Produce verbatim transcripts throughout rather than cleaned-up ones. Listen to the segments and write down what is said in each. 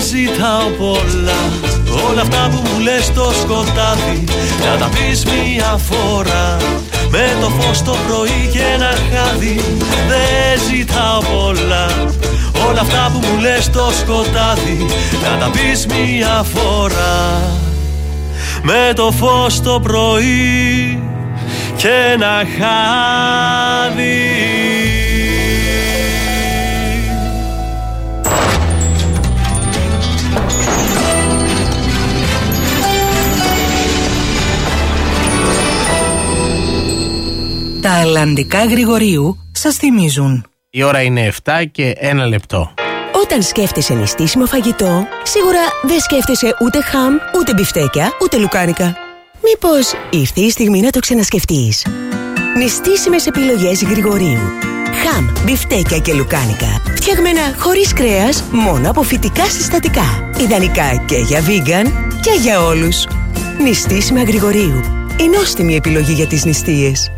ζητάω πολλά. Όλα αυτά που μου λες στο σκοτάδι να τα πεις μια φορά. Με το φως το πρωί και ένα χάδι. Δεν ζητάω πολλά. Όλα αυτά που μου λες στο σκοτάδι να τα πεις μια φορά. Με το φως το πρωί και ένα χάδι. Τα αλλαντικά Γρηγορίου σας θυμίζουν. Η ώρα είναι επτά και ένα λεπτό. Όταν σκέφτεσαι νηστίσιμο φαγητό, σίγουρα δεν σκέφτεσαι ούτε χαμ, ούτε μπιφτέκια, ούτε λουκάνικα. Μήπως ήρθε η στιγμή να το ξανασκεφτείς? Νηστίσιμες επιλογές Γρηγορίου. Χαμ, μπιφτέκια και λουκάνικα. Φτιαγμένα χωρίς κρέας, μόνο από φυτικά συστατικά. Ιδανικά και για vegan και για όλους. Νηστίσιμα Γρηγορίου. Η νόστιμη επιλογή για τις νηστείες.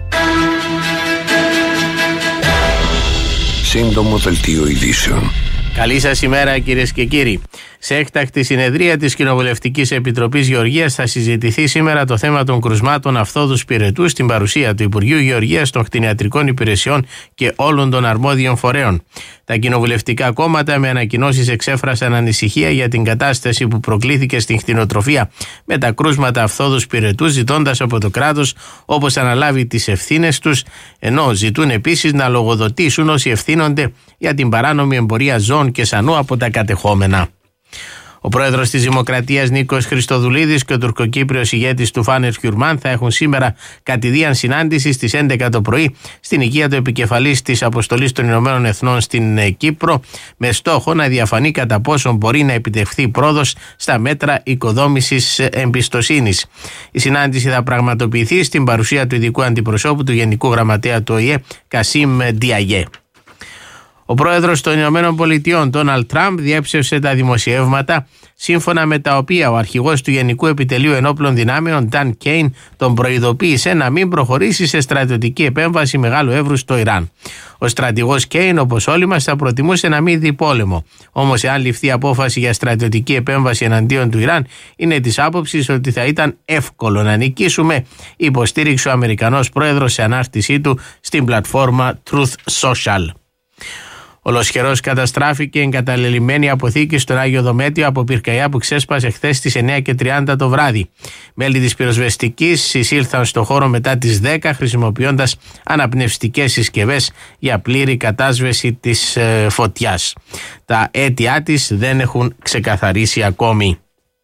Σύντομο δελτίο ειδήσεων. Καλή σας ημέρα κυρίες και κύριοι. Σε έκτακτη συνεδρία της Κοινοβουλευτικής Επιτροπής Γεωργίας θα συζητηθεί σήμερα το θέμα των κρουσμάτων αυθόδους πυρετού στην παρουσία του Υπουργείου Γεωργίας, των κτηνιατρικών υπηρεσιών και όλων των αρμόδιων φορέων. Τα κοινοβουλευτικά κόμματα με ανακοινώσεις εξέφρασαν ανησυχία για την κατάσταση που προκλήθηκε στην κτηνοτροφία με τα κρούσματα αυθόδους πυρετού, ζητώντας από το κράτος όπως αναλάβει τις ευθύνες τους, ενώ ζητούν επίσης να λογοδοτήσουν όσοι ευθύνονται για την παράνομη εμπορία ζώων και σανού από τα κατεχόμενα. Ο πρόεδρος της Δημοκρατίας Νίκος Χριστοδουλίδης και ο τουρκοκύπριος ηγέτης του Φάνερ Χιουρμάν θα έχουν σήμερα κατηδίαν συνάντηση στις έντεκα το πρωί στην οικία του επικεφαλής της Αποστολής των Ηνωμένων Εθνών στην Κύπρο, με στόχο να διαφανεί κατά πόσον μπορεί να επιτευχθεί πρόοδος στα μέτρα οικοδόμησης εμπιστοσύνης. Η συνάντηση θα πραγματοποιηθεί στην παρουσία του ειδικού αντιπροσώπου του Γενικού Γραμματέα του Ο Η Ε, Κασίμ Ντιαγέ. Ο πρόεδρος των Ηνωμένων Πολιτειών, Ντόναλντ Τραμπ, διέψευσε τα δημοσιεύματα σύμφωνα με τα οποία ο αρχηγός του Γενικού Επιτελείου Ενόπλων Δυνάμεων, Νταν Κέιν, τον προειδοποίησε να μην προχωρήσει σε στρατιωτική επέμβαση μεγάλου εύρους στο Ιράν. Ο στρατηγός Κέιν, όπως όλοι μας, θα προτιμούσε να μην δει πόλεμο. Όμως, εάν ληφθεί απόφαση για στρατιωτική επέμβαση εναντίον του Ιράν, είναι της άποψης ότι θα ήταν εύκολο να νικήσουμε, υποστήριξε ο Αμερικανός πρόεδρος σε ανάρτησή του στην πλατφόρμα Truth Social. Ολοσχερός καταστράφηκε εγκαταλελειμμένη αποθήκη στον Άγιο Δομέτιο από πυρκαγιά που ξέσπασε χθες στις εννιά και τριάντα το βράδυ. Μέλη της πυροσβεστικής εισήλθαν στο χώρο μετά τις δέκα χρησιμοποιώντας αναπνευστικές συσκευές για πλήρη κατάσβεση της ε, φωτιάς. Τα αίτια της δεν έχουν ξεκαθαρίσει ακόμη.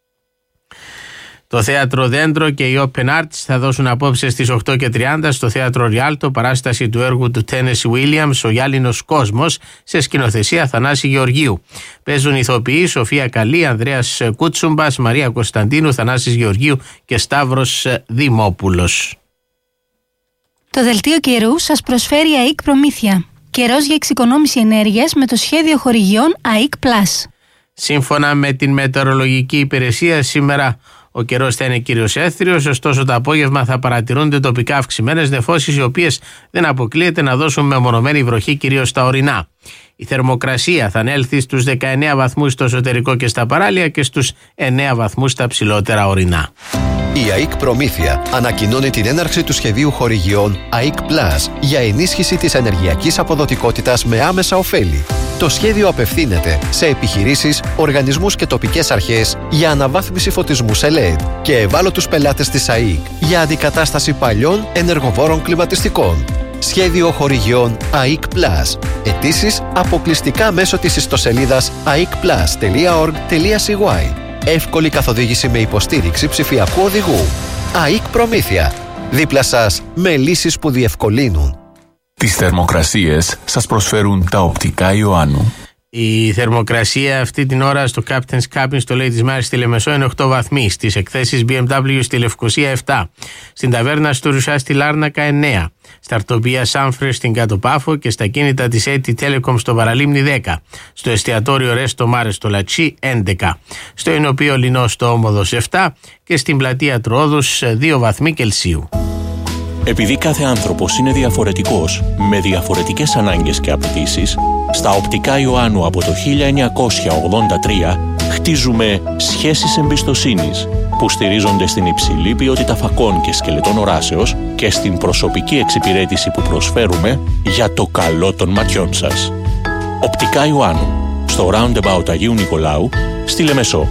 Το Θέατρο Δέντρο και η Open Arts θα δώσουν απόψε στις οκτώ και τριάντα στο Θέατρο Ριάλτο παράσταση του έργου του Tennessee Williams «Ο Γυάλινος Κόσμος» σε σκηνοθεσία Θανάση Γεωργίου. Παίζουν ηθοποιοί Σοφία Καλή, Ανδρέας Κούτσουμπας, Μαρία Κωνσταντίνου, Θανάσης Γεωργίου και Σταύρος Δημόπουλος. Το δελτίο καιρού σας προσφέρει ΑΕΚ Προμήθεια. Καιρός για εξοικονόμηση ενέργειας με το σχέδιο χορηγιών ΑΕΚ Plus. Σύμφωνα με την μετεωρολογική υπηρεσία, σήμερα ο καιρός θα είναι κυρίως έθριος, ωστόσο το απόγευμα θα παρατηρούνται τοπικά αυξημένες νεφώσεις, οι οποίες δεν αποκλείεται να δώσουν μεμονωμένη βροχή κυρίως στα ορεινά. Η θερμοκρασία θα ανέλθει στους δεκαεννέα βαθμούς στο εσωτερικό και στα παράλια και στους εννέα βαθμούς στα ψηλότερα ορεινά. Η ΑΕΚ Προμήθεια ανακοινώνει την έναρξη του σχεδίου χορηγιών ΑΕΚ Plus για ενίσχυση της ενεργειακής αποδοτικότητας με άμεσα ωφέλη. Το σχέδιο απευθύνεται σε επιχειρήσεις, οργανισμούς και τοπικές αρχές για αναβάθμιση φωτισμού σε ελ ι ντι και ευάλωτους πελάτες της ΑΕΚ για αντικατάσταση παλιών ενεργοβόρων κλιματιστικών. Σχέδιο χορηγιών ΑΕΚ Plus. Αιτήσεις αποκλειστικά μέσω της ιστοσελίδας έι άι κ πλας τελεία οργκ τελεία σι γουάι. Εύκολη καθοδήγηση με υποστήριξη ψηφιακού οδηγού. ΑΕΚ Προμήθεια. Δίπλα σας με λύσεις που διευκολύνουν. Τις θερμοκρασίες σας προσφέρουν τα οπτικά Ιωάννου. Η θερμοκρασία αυτή την ώρα στο Captain's Cabin στο Ladies Mare στη Λεμεσό είναι οκτώ βαθμοί. Στις εκθέσεις μπι εμ ντάμπλιου στη Λευκοσία επτά. Στην ταβέρνα του Ρουσά στη Λάρνακα εννέα. Στα αρτοπία Σάμφρε στην Κατοπάφο και στα κίνητα της έι τι Telecom στο Παραλίμνη δέκα. Στο εστιατόριο Ρέστο Μάρε στο Λατσί έντεκα. Στο Ινωπείο Λινό στο Όμοδος επτά και στην πλατεία Τροόδους δύο βαθμοί Κελσίου. Επειδή κάθε άνθρωπος είναι διαφορετικός, με διαφορετικές ανάγκες και απαιτήσεις, στα οπτικά Ιωάννου από το χίλια εννιακόσια ογδόντα τρία χτίζουμε σχέσεις εμπιστοσύνης που στηρίζονται στην υψηλή ποιότητα φακών και σκελετών οράσεως και στην προσωπική εξυπηρέτηση που προσφέρουμε για το καλό των ματιών σας. Οπτικά Ιωάννου, στο Roundabout Αγίου Νικολάου, στη Λεμεσό.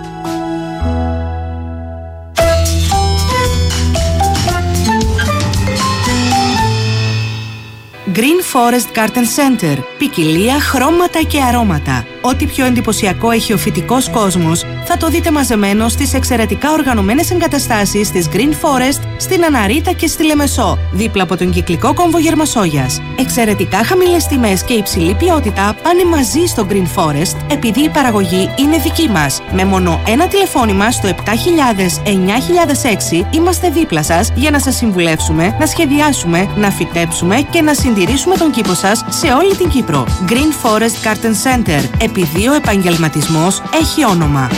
Green Forest Garden Center. Ποικιλία, χρώματα και αρώματα. Ό,τι πιο εντυπωσιακό έχει ο φυτικός κόσμος θα το δείτε μαζεμένο στις εξαιρετικά οργανωμένες εγκαταστάσεις της Green Forest στην Αναρίτα και στη Λεμεσό, δίπλα από τον κυκλικό κόμβο Γερμασόγιας. Εξαιρετικά χαμηλές τιμές και υψηλή ποιότητα πάνε μαζί στο Green Forest επειδή η παραγωγή είναι δική μας. Με μόνο ένα τηλεφώνημα στο επτά χιλιάδες εννιά χιλιάδες έξι είμαστε δίπλα σας για να σας συμβουλεύσουμε, να σχεδιάσουμε, να φυτέψουμε και να συντηρήσουμε τον κήπο σας σε όλη την Κύπρο. Green Forest Garden Center. Επειδή ο επαγγελματισμός έχει όνομα.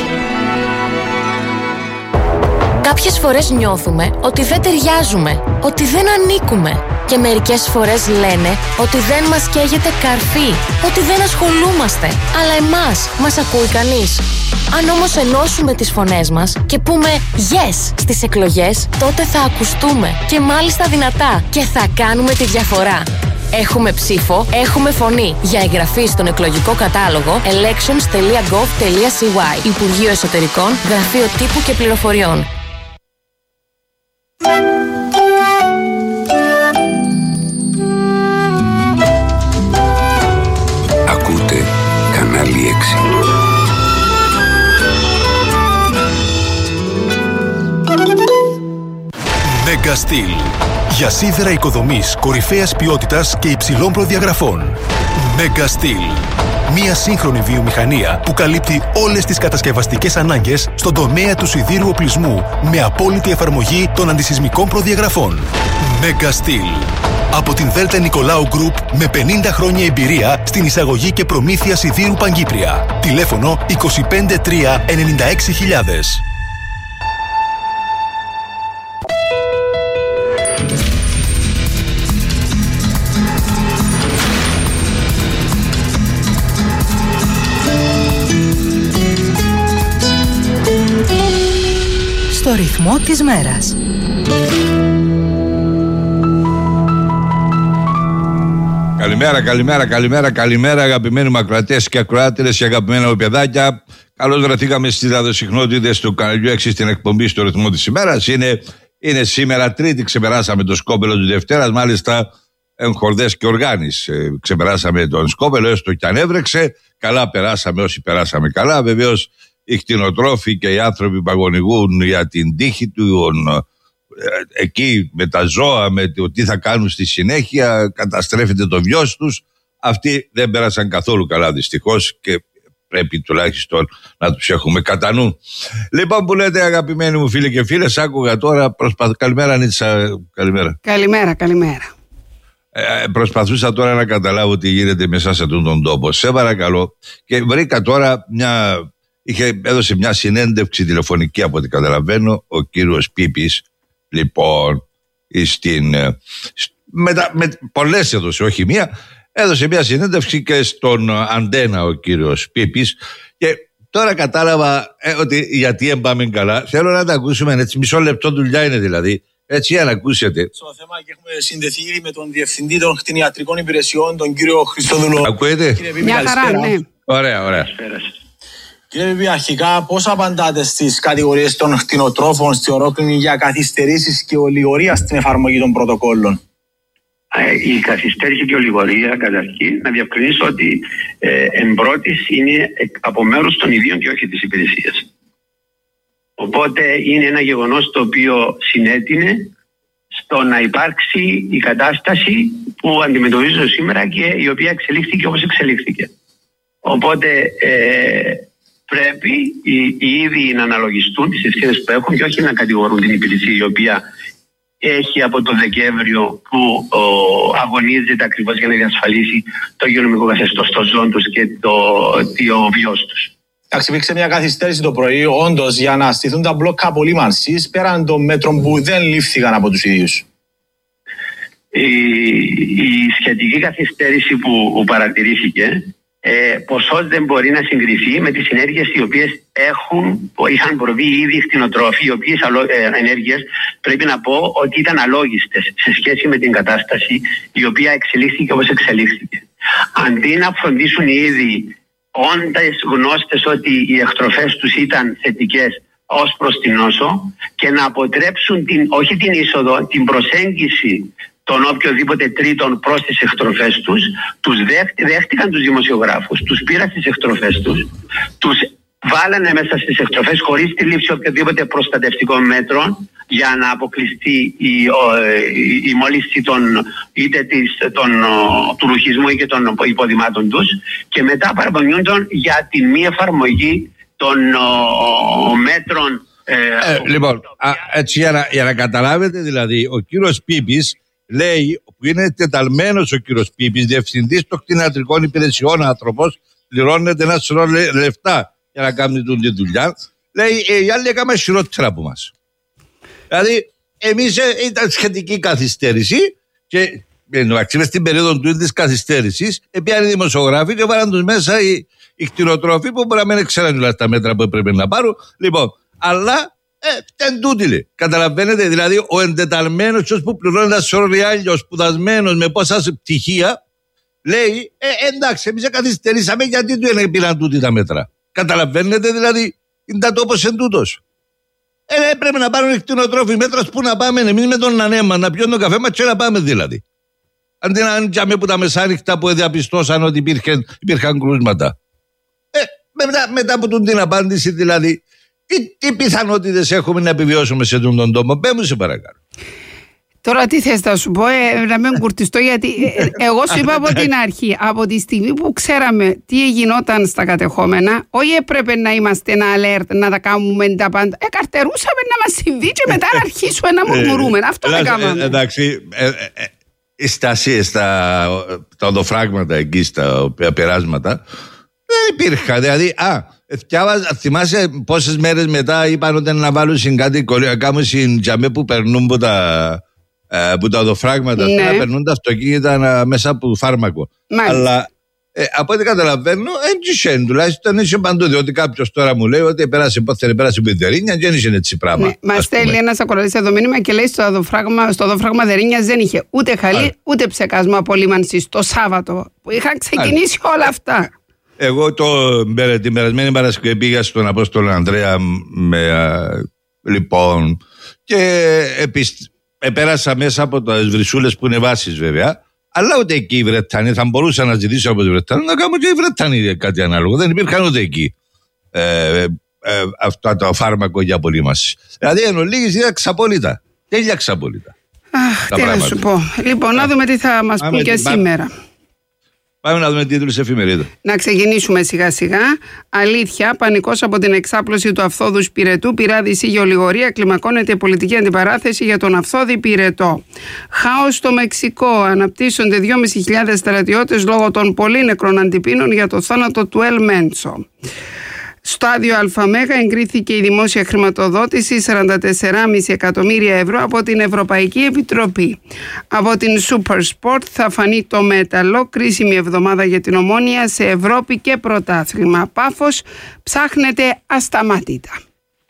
Κάποιες φορές νιώθουμε ότι δεν ταιριάζουμε, ότι δεν ανήκουμε. Και μερικές φορές λένε ότι δεν μας καίγεται καρφί, ότι δεν ασχολούμαστε. Αλλά εμάς μας ακούει κανείς? Αν όμως ενώσουμε τις φωνές μας και πούμε yes στις εκλογές, τότε θα ακουστούμε και μάλιστα δυνατά και θα κάνουμε τη διαφορά. Έχουμε ψήφο, έχουμε φωνή. Για εγγραφή στον εκλογικό κατάλογο elections τελεία gov τελεία c y. Υπουργείο Εσωτερικών, Γραφείο Τύπου και Πληροφοριών. Ακούτε κανάλι έξι. Mega Steel. Για σίδερα οικοδομής κορυφαίας ποιότητας και υψηλών προδιαγραφών. Mega Steel. Μία σύγχρονη βιομηχανία που καλύπτει όλες τις κατασκευαστικές ανάγκες στον τομέα του σιδήρου οπλισμού με απόλυτη εφαρμογή των αντισυσμικών προδιαγραφών. Mega Steel. Από την Δέλτα Νικολάου Group με πενήντα χρόνια εμπειρία στην εισαγωγή και προμήθεια σιδήρου Παγκύπρια. Τηλέφωνο είκοσι πέντε τρία ενενήντα έξι χιλιάδες. Στο ρυθμό της μέρας. Καλημέρα, καλημέρα, καλημέρα, καλημέρα αγαπημένοι μου ακροατές και ακροάτηρες και αγαπημένα μου παιδάκια. Καλώς βρεθήκαμε στις ραδιοσυχνότητες του καναλιού έξι στην εκπομπή στο ρυθμό της ημέρας. Είναι, είναι σήμερα Τρίτη, ξεπεράσαμε το σκόπελο του Δευτέρας, μάλιστα εγχορδές και οργάνης. Ε, ξεπεράσαμε τον σκόπελο, έστω και αν έβρεξε. Καλά περάσαμε όσοι περάσαμε καλά. Βεβαίως οι κτηνοτρόφοι και οι άνθρωποι που αγωνιγούν για την τύχη του, εκεί με τα ζώα, με το τι θα κάνουν στη συνέχεια, καταστρέφεται το βιός τους. Αυτοί δεν πέρασαν καθόλου καλά δυστυχώς και πρέπει τουλάχιστον να τους έχουμε κατά νου. Λοιπόν, που λέτε αγαπημένοι μου φίλοι και φίλες, άκουγα τώρα, προσπαθ... καλημέρα Νίτσα, καλημέρα. Καλημέρα, καλημέρα. Ε, προσπαθούσα τώρα να καταλάβω τι γίνεται μέσα σε αυτόν τον τόπο. Σε παρακαλώ. Και βρήκα τώρα μια... Είχε, έδωσε μια συνέντευξη τηλεφωνική από ό,τι καταλαβαίνω ο κύριος Πίπης. Λοιπόν, στην, με, τα, με πολλές έδωσε, όχι μία. Έδωσε μια συνέντευξη και στον Αντένα ο κύριος Πίπης. Και τώρα κατάλαβα ε, ότι γιατί έμπαμε καλά. Θέλω να τα ακούσουμε έτσι, μισό λεπτό δουλειά είναι δηλαδή. Έτσι, για να ακούσετε. Στο θέμα και έχουμε συνδεθεί ήδη με τον Διευθυντή των Κτηνιατρικών Υπηρεσιών, τον κύριο Χριστόδουλο. Ακούετε? Μια χαρά, ναι. Ωραία, ωραία. Κύριε Πίπη, αρχικά πώς απαντάτε στις κατηγορίες των κτηνοτρόφων στη Ορόκληνη για καθυστερήσεις και ολιγορία στην εφαρμογή των πρωτοκόλων? Η καθυστέρηση και ολιγορία, καταρχήν, να διευκρινίσω ότι ε, εν πρώτης είναι από μέρους των ιδίων και όχι της υπηρεσίας. Οπότε είναι ένα γεγονός το οποίο συνέτεινε στο να υπάρξει η κατάσταση που αντιμετωπίζω σήμερα και η οποία εξελίχθηκε όπως εξελίχθηκε. Οπότε ε, πρέπει οι, οι ίδιοι να αναλογιστούν τις ευθύνες που έχουν και όχι να κατηγορούν την υπηρεσία η οποία έχει από το Δεκέμβριο που ο, αγωνίζεται ακριβώς για να διασφαλίσει το υγειονομικό καθεστώς των ζώων τους και το, το βιός τους. Εντάξει, υπήρξε μια καθυστέρηση το πρωί, όντως, για να στηθούν τα μπλοκ απολύμανσης πέραν των μέτρων που δεν λήφθηκαν από τους ίδιους. Η, η σχετική καθυστέρηση που, που παρατηρήθηκε ε, ποσός δεν μπορεί να συγκριθεί με τις ενέργειες οι οποίες έχουν, είχαν προβεί ήδη οι κτηνοτρόφοι, οι οποίες ε, ενέργειες πρέπει να πω ότι ήταν αλόγιστες σε σχέση με την κατάσταση η οποία εξελίχθηκε όπως εξελίχθηκε. Αντί να φροντίσουν οι ίδιοι, όντας γνώστες ότι οι εκτροφές τους ήταν θετικές ως προς την νόσο, και να αποτρέψουν την, όχι την είσοδο, την προσέγγιση των οποιοδήποτε τρίτων προς τις εκτροφές τους, τους δέχτη, δέχτηκαν τους δημοσιογράφους, τους πήραν στις εκτροφές τους, τους βάλανε μέσα στις εκτροφές χωρίς τη λήψη οποιοδήποτε προστατευτικών μέτρων για να αποκλειστεί η, η, η μόλυνση των, είτε της, των, του ρουχισμού ή και των υποδημάτων τους, και μετά παραπονιούνται για τη μη εφαρμογή των ο, μέτρων. Ε, ε, λοιπόν, α, έτσι για να, για να καταλάβετε, δηλαδή, ο κύριος Πίπης λέει, που είναι τεταλμένος ο κύριος Πίπης, διευθυντής των κτηνιατρικών υπηρεσιών άνθρωπος, πληρώνεται ένα σωρό λεφτά για να κάνει τη δουλειά, λέει, ε, οι άλλοι έκαναν χειρότερα από μας. Δηλαδή, εμείς ε, ήταν σχετική καθυστέρηση και εντάξει, στην περίοδο του της καθυστέρησης, έπιανε οι δημοσιογράφοι και βάλαν τους μέσα οι, οι κτηνοτρόφοι που μπορεί να μην ξέραν όλα τα μέτρα που έπρεπε να πάρουν. Λοιπόν, αλλά ε, δεν τούτοι λέει. Καταλαβαίνετε, δηλαδή, ο εντεταλμένος που πληρώνει ένα σωρό ριάλια, ο σπουδασμένος με πόσα πτυχία, λέει, ε, εντάξει, εμείς καθυστερήσαμε γιατί του είναι πήραν τούτοι τα μέτρα. Καταλαβαίνετε, δηλαδή, είναι τόπος εν τούτος. Ε, πρέπει να πάρουν οι κτηνοτρόφοι μέτρα που να πάμε εμείς με τον ανέμα, να πιώνουν τον καφέ μας και να πάμε δηλαδή. Αντί να είναι που τα μεσάνυχτα που διαπιστώσαν ότι υπήρχαν, υπήρχαν κρούσματα. Ε, μετά, μετά από τον την απάντηση, δηλαδή, τι, τι πιθανότητες έχουμε να επιβιώσουμε σε τον τόπο. Πέ μου σε παρακαλώ. Τώρα τι θες να σου πω, ε, να μην κουρτιστώ, γιατί ε, εγώ σου είπα από την αρχή, από τη στιγμή που ξέραμε τι γινόταν στα κατεχόμενα, όχι έπρεπε να είμαστε ένα alert, να τα κάνουμε τα πάντα. Ε, καρτερούσαμε να μας συμβεί και μετά να αρχίσουμε να μουρμουρούμε. Αυτό δεν κάναμε. Εντάξει, ε, ε, ε, στα, στα, τα οδοφράγματα εκεί, στα περάσματα, δεν υπήρχαν. Δηλαδή, α, θυκιάβα, θυμάσαι πόσες μέρες μετά είπαν ότι να βάλουν κάτι, να κάνουν συντζαμέ που περνούν από τα... που τα οδοφράγματα ναι. Τώρα περνούν τα αυτοκίνητα μέσα από φάρμακο. Μάλιστα. Αλλά ε, από ό,τι καταλαβαίνω, έτσι τουλάχιστον είσαι παντού. Διότι κάποιο τώρα μου λέει ότι πέρασε, πότε πέρασε από την Δερίνια και δεν είχε έτσι πράγμα. Ναι, μα στέλνει ένα ακροατή εδώ μήνυμα και λέει στο οδοφράγμα, στο οδοφράγμα Δερίνια δεν είχε ούτε χαλί Α. ούτε ψεκάσμα απολύμανση το Σάββατο που είχαν ξεκινήσει Α. όλα αυτά. Εγώ το, την περασμένη Παρασκευή πήγα στον Απόστολο Ανδρέα με, α, λοιπόν και επίσης επέρασα μέσα από τις βρυσούλες που είναι βάσεις βέβαια, αλλά ούτε εκεί οι Βρετανοί θα μπορούσα να ζητήσω από τους Βρετανούς να κάνουν και οι Βρετανοί κάτι ανάλογο. Δεν υπήρχαν ούτε εκεί ε, ε, ε, αυτό το φάρμακο για απολύμαση. Δηλαδή εν ολίγης ήταν ξαπόλυτα. Τέλεια ξαπόλυτα. Αχ, τι να σου πω. Λοιπόν, να δούμε τι θα μας πούν και σήμερα. Πάμε να δούμε τίτλους εφημερίδων. Να ξεκινήσουμε σιγά σιγά. Αλήθεια, πανικός από την εξάπλωση του Αυθόδου Πυρετού, πυράδισή για ολιγορία, κλιμακώνεται πολιτική αντιπαράθεση για τον Αυθόδη Πυρετό. Χάος στο Μεξικό. Αναπτύσσονται δυόμισι χιλιάδες στρατιώτες λόγω των πολύ νεκρών αντιπίνων για το θάνατο του Ελ Μέντσο. Στάδιο ΑΜΕΓΑ εγκρίθηκε η δημόσια χρηματοδότηση σαράντα τέσσερα κόμμα πέντε εκατομμύρια ευρώ από την Ευρωπαϊκή Επιτροπή. Από την Super Sport θα φανεί το μέταλλο, κρίσιμη εβδομάδα για την Ομόνοια σε Ευρώπη και πρωτάθλημα. Πάφος ψάχνεται ασταμάτητα.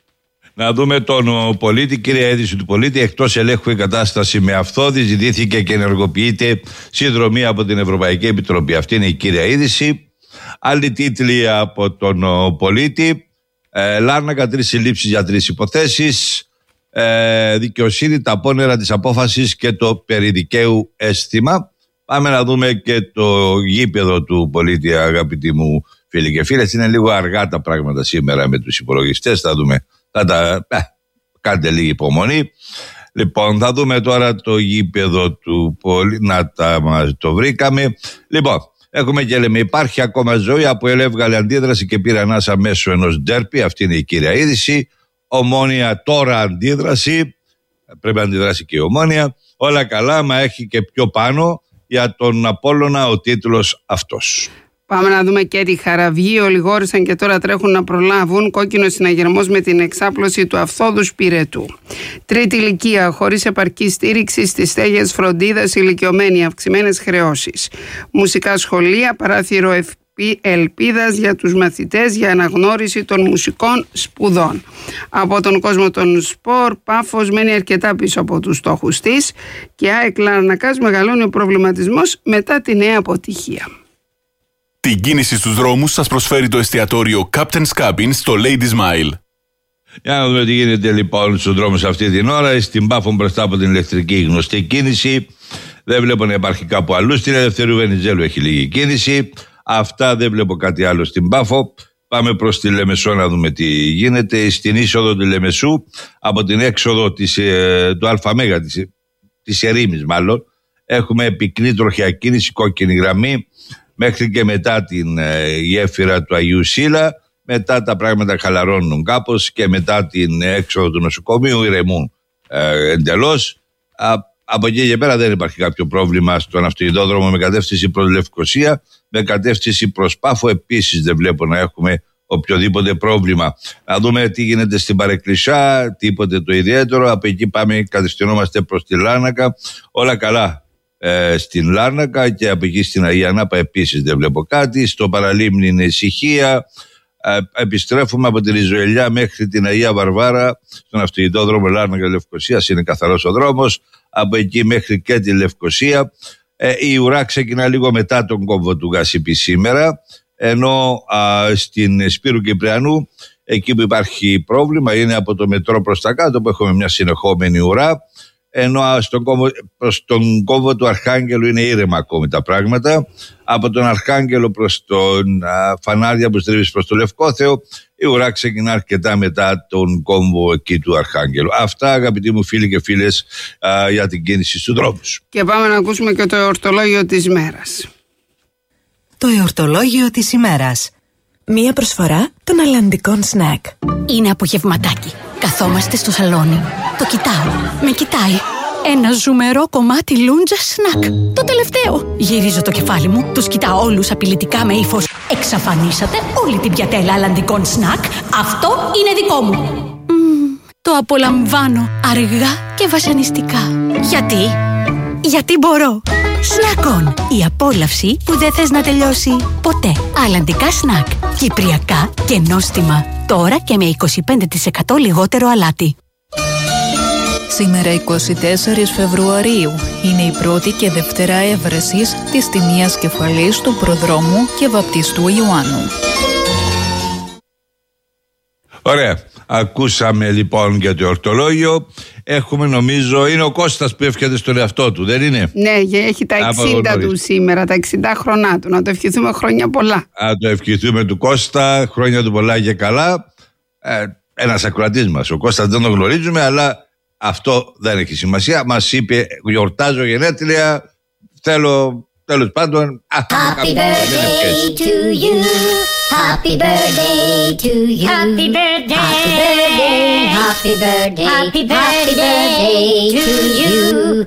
Να δούμε τον πολίτη, κύρια είδηση του πολίτη. Εκτός ελέγχου η κατάσταση με Αυθόδη, ζητήθηκε και ενεργοποιείται συνδρομή από την Ευρωπαϊκή Επιτροπή. Αυτή είναι η κύρια είδηση. Άλλοι τίτλοι από τον πολίτη. Ε, Λάρνακα, τρεις συλλήψεις για τρεις υποθέσεις. Ε, δικαιοσύνη, τα πόνερα της απόφασης και το περιδικαίου αίσθημα. Πάμε να δούμε και το γήπεδο του πολίτη, αγαπητοί μου φίλοι και φίλες. Είναι λίγο αργά τα πράγματα σήμερα με τους υπολογιστές. Θα δούμε. Θα τα, ε, κάντε λίγη υπομονή. Λοιπόν, θα δούμε τώρα το γήπεδο του πολίτη. Να τα, μας το βρήκαμε. Λοιπόν, έχουμε και λέμε, υπάρχει ακόμα ζωή. Από ΕΛ έβγαλε αντίδραση και πήρε ανάσα μέσω ενός ντέρπι. Αυτή είναι η κύρια είδηση. Ομόνοια τώρα αντίδραση. Πρέπει να αντιδράσει και η Ομόνοια. Όλα καλά, μα έχει και πιο πάνω για τον Απόλλωνα ο τίτλος αυτός. Πάμε να δούμε και τη Χαραυγή. Ολιγόρησαν και τώρα τρέχουν να προλάβουν. Κόκκινο συναγερμός με την εξάπλωση του Αυθόδου Πυρετού. Τρίτη ηλικία, χωρίς επαρκή στήριξη στις στέγες φροντίδας, ηλικιωμένοι, αυξημένες χρεώσεις. Μουσικά σχολεία, παράθυρο ελπίδας για τους μαθητές για αναγνώριση των μουσικών σπουδών. Από τον κόσμο των σπορ, Πάφος μένει αρκετά πίσω από τους στόχους της και ΑΕΚ Λάρνακας μεγαλώνει ο προβληματισμός μετά τη νέα αποτυχία. Την κίνηση στους δρόμους σας προσφέρει το εστιατόριο Captain's Cabin στο Lady Smile. Για να δούμε τι γίνεται λοιπόν στους δρόμους αυτή την ώρα. Στην Πάφο μπροστά από την ηλεκτρική γνωστή κίνηση. Δεν βλέπω να υπάρχει κάπου αλλού. Στην Ελευθερίου Βενιζέλου έχει λίγη κίνηση. Αυτά, δεν βλέπω κάτι άλλο στην Πάφο. Πάμε προς τη Λεμεσό να δούμε τι γίνεται. Στην είσοδο του Λεμεσού, από την έξοδο της, ε, του ΑΜΕΓΑ, της, της Ερήμης μάλλον, έχουμε πυκνή τροχιά κίνηση, κόκκινη γραμμή, μέχρι και μετά την ε, γέφυρα του Αγίου Σίλα. Μετά τα πράγματα χαλαρώνουν κάπως και μετά την έξοδο του νοσοκομείου ηρεμούν ε, εντελώς. Α, από εκεί και πέρα δεν υπάρχει κάποιο πρόβλημα στον αυτοκινητόδρομο με κατεύθυνση προς Λευκοσία, με κατεύθυνση προς Πάφο επίσης δεν βλέπω να έχουμε οποιοδήποτε πρόβλημα. Να δούμε τι γίνεται στην Παρεκκλησιά, τίποτε το ιδιαίτερο. Από εκεί πάμε, κατευθυνόμαστε προς τη Λάρνακα. Όλα καλά ε, στην Λάρνακα και από εκεί στην Αγία Νάπα επίσης δεν βλέπω κάτι. Στο Παραλίμνη είναι ησυχία. Ε, επιστρέφουμε από τη Ριζοελιά μέχρι την Αγία Βαρβάρα στον αυτοκινητόδρομο Λάρνακα Λευκοσίας, είναι καθαρός ο δρόμος. Από εκεί μέχρι και τη Λευκοσία. Ε, η ουρά ξεκινά λίγο μετά τον κόμβο του Γασιπή σήμερα, ενώ α, στην Σπύρου Κυπριανού, εκεί που υπάρχει πρόβλημα είναι από το μετρό προς τα κάτω που έχουμε μια συνεχόμενη ουρά, ενώ α, στον κόμβο, προς τον κόμβο του Αρχάγγελου είναι ήρεμα ακόμη τα πράγματα. Από τον Αρχάγγελο προς τον α, Φανάρια που στρίβεις προς το Λευκόθεο, η ουρά ξεκινά αρκετά μετά τον κόμβο εκεί του Αρχάγγελου. Αυτά, αγαπητοί μου φίλοι και φίλες, α, για την κίνηση στους δρόμους. Και πάμε να ακούσουμε και το εορτολόγιο της ημέρας. Το εορτολόγιο της ημέρας. Μία προσφορά των αλλαντικών σνακ. Είναι απογευματάκι. Καθόμαστε στο σαλόνι. Το κοιτάω. Με κοιτάει. Ένα ζουμερό κομμάτι λούντζα σνακ. Το τελευταίο. Γυρίζω το κεφάλι μου. Τους κοιτάω όλους απειλητικά με ύφος. Εξαφανίσατε όλη την πιατέλα αλλαντικών σνακ. Αυτό είναι δικό μου. Mm, το απολαμβάνω αργά και βασανιστικά. Γιατί? Γιατί μπορώ. Σνακών. Η απόλαυση που δεν θες να τελειώσει ποτέ. Αλλαντικά σνακ. Κυπριακά και νόστιμα. Τώρα και με είκοσι πέντε τοις εκατό λιγότερο αλάτι. Σήμερα εικοστή τέταρτη Φεβρουαρίου είναι η πρώτη και Δευτέρα έβρεσης της τιμίας κεφαλής του προδρόμου και βαπτιστού Ιωάννου. Ωραία. Ακούσαμε λοιπόν για το εορτολόγιο. Έχουμε, νομίζω, είναι ο Κώστας που εύχεται στον εαυτό του, δεν είναι? Ναι, έχει τα εξήντα του σήμερα, τα εξήντα χρονά του. Να το ευχηθούμε χρόνια πολλά. Να το ευχηθούμε του Κώστα, χρόνια του πολλά και καλά. Ε, ένας ακροατής μας. Ο Κώστας δεν τον γνωρίζουμε, αλλά αυτό δεν έχει σημασία. Μας είπε, γιορτάζω γενέθλια, θέλω, τέλος πάντων. Α, Happy birthday to you. Happy birthday to you. Happy birthday. Happy birthday. Happy birthday. Happy birthday to you.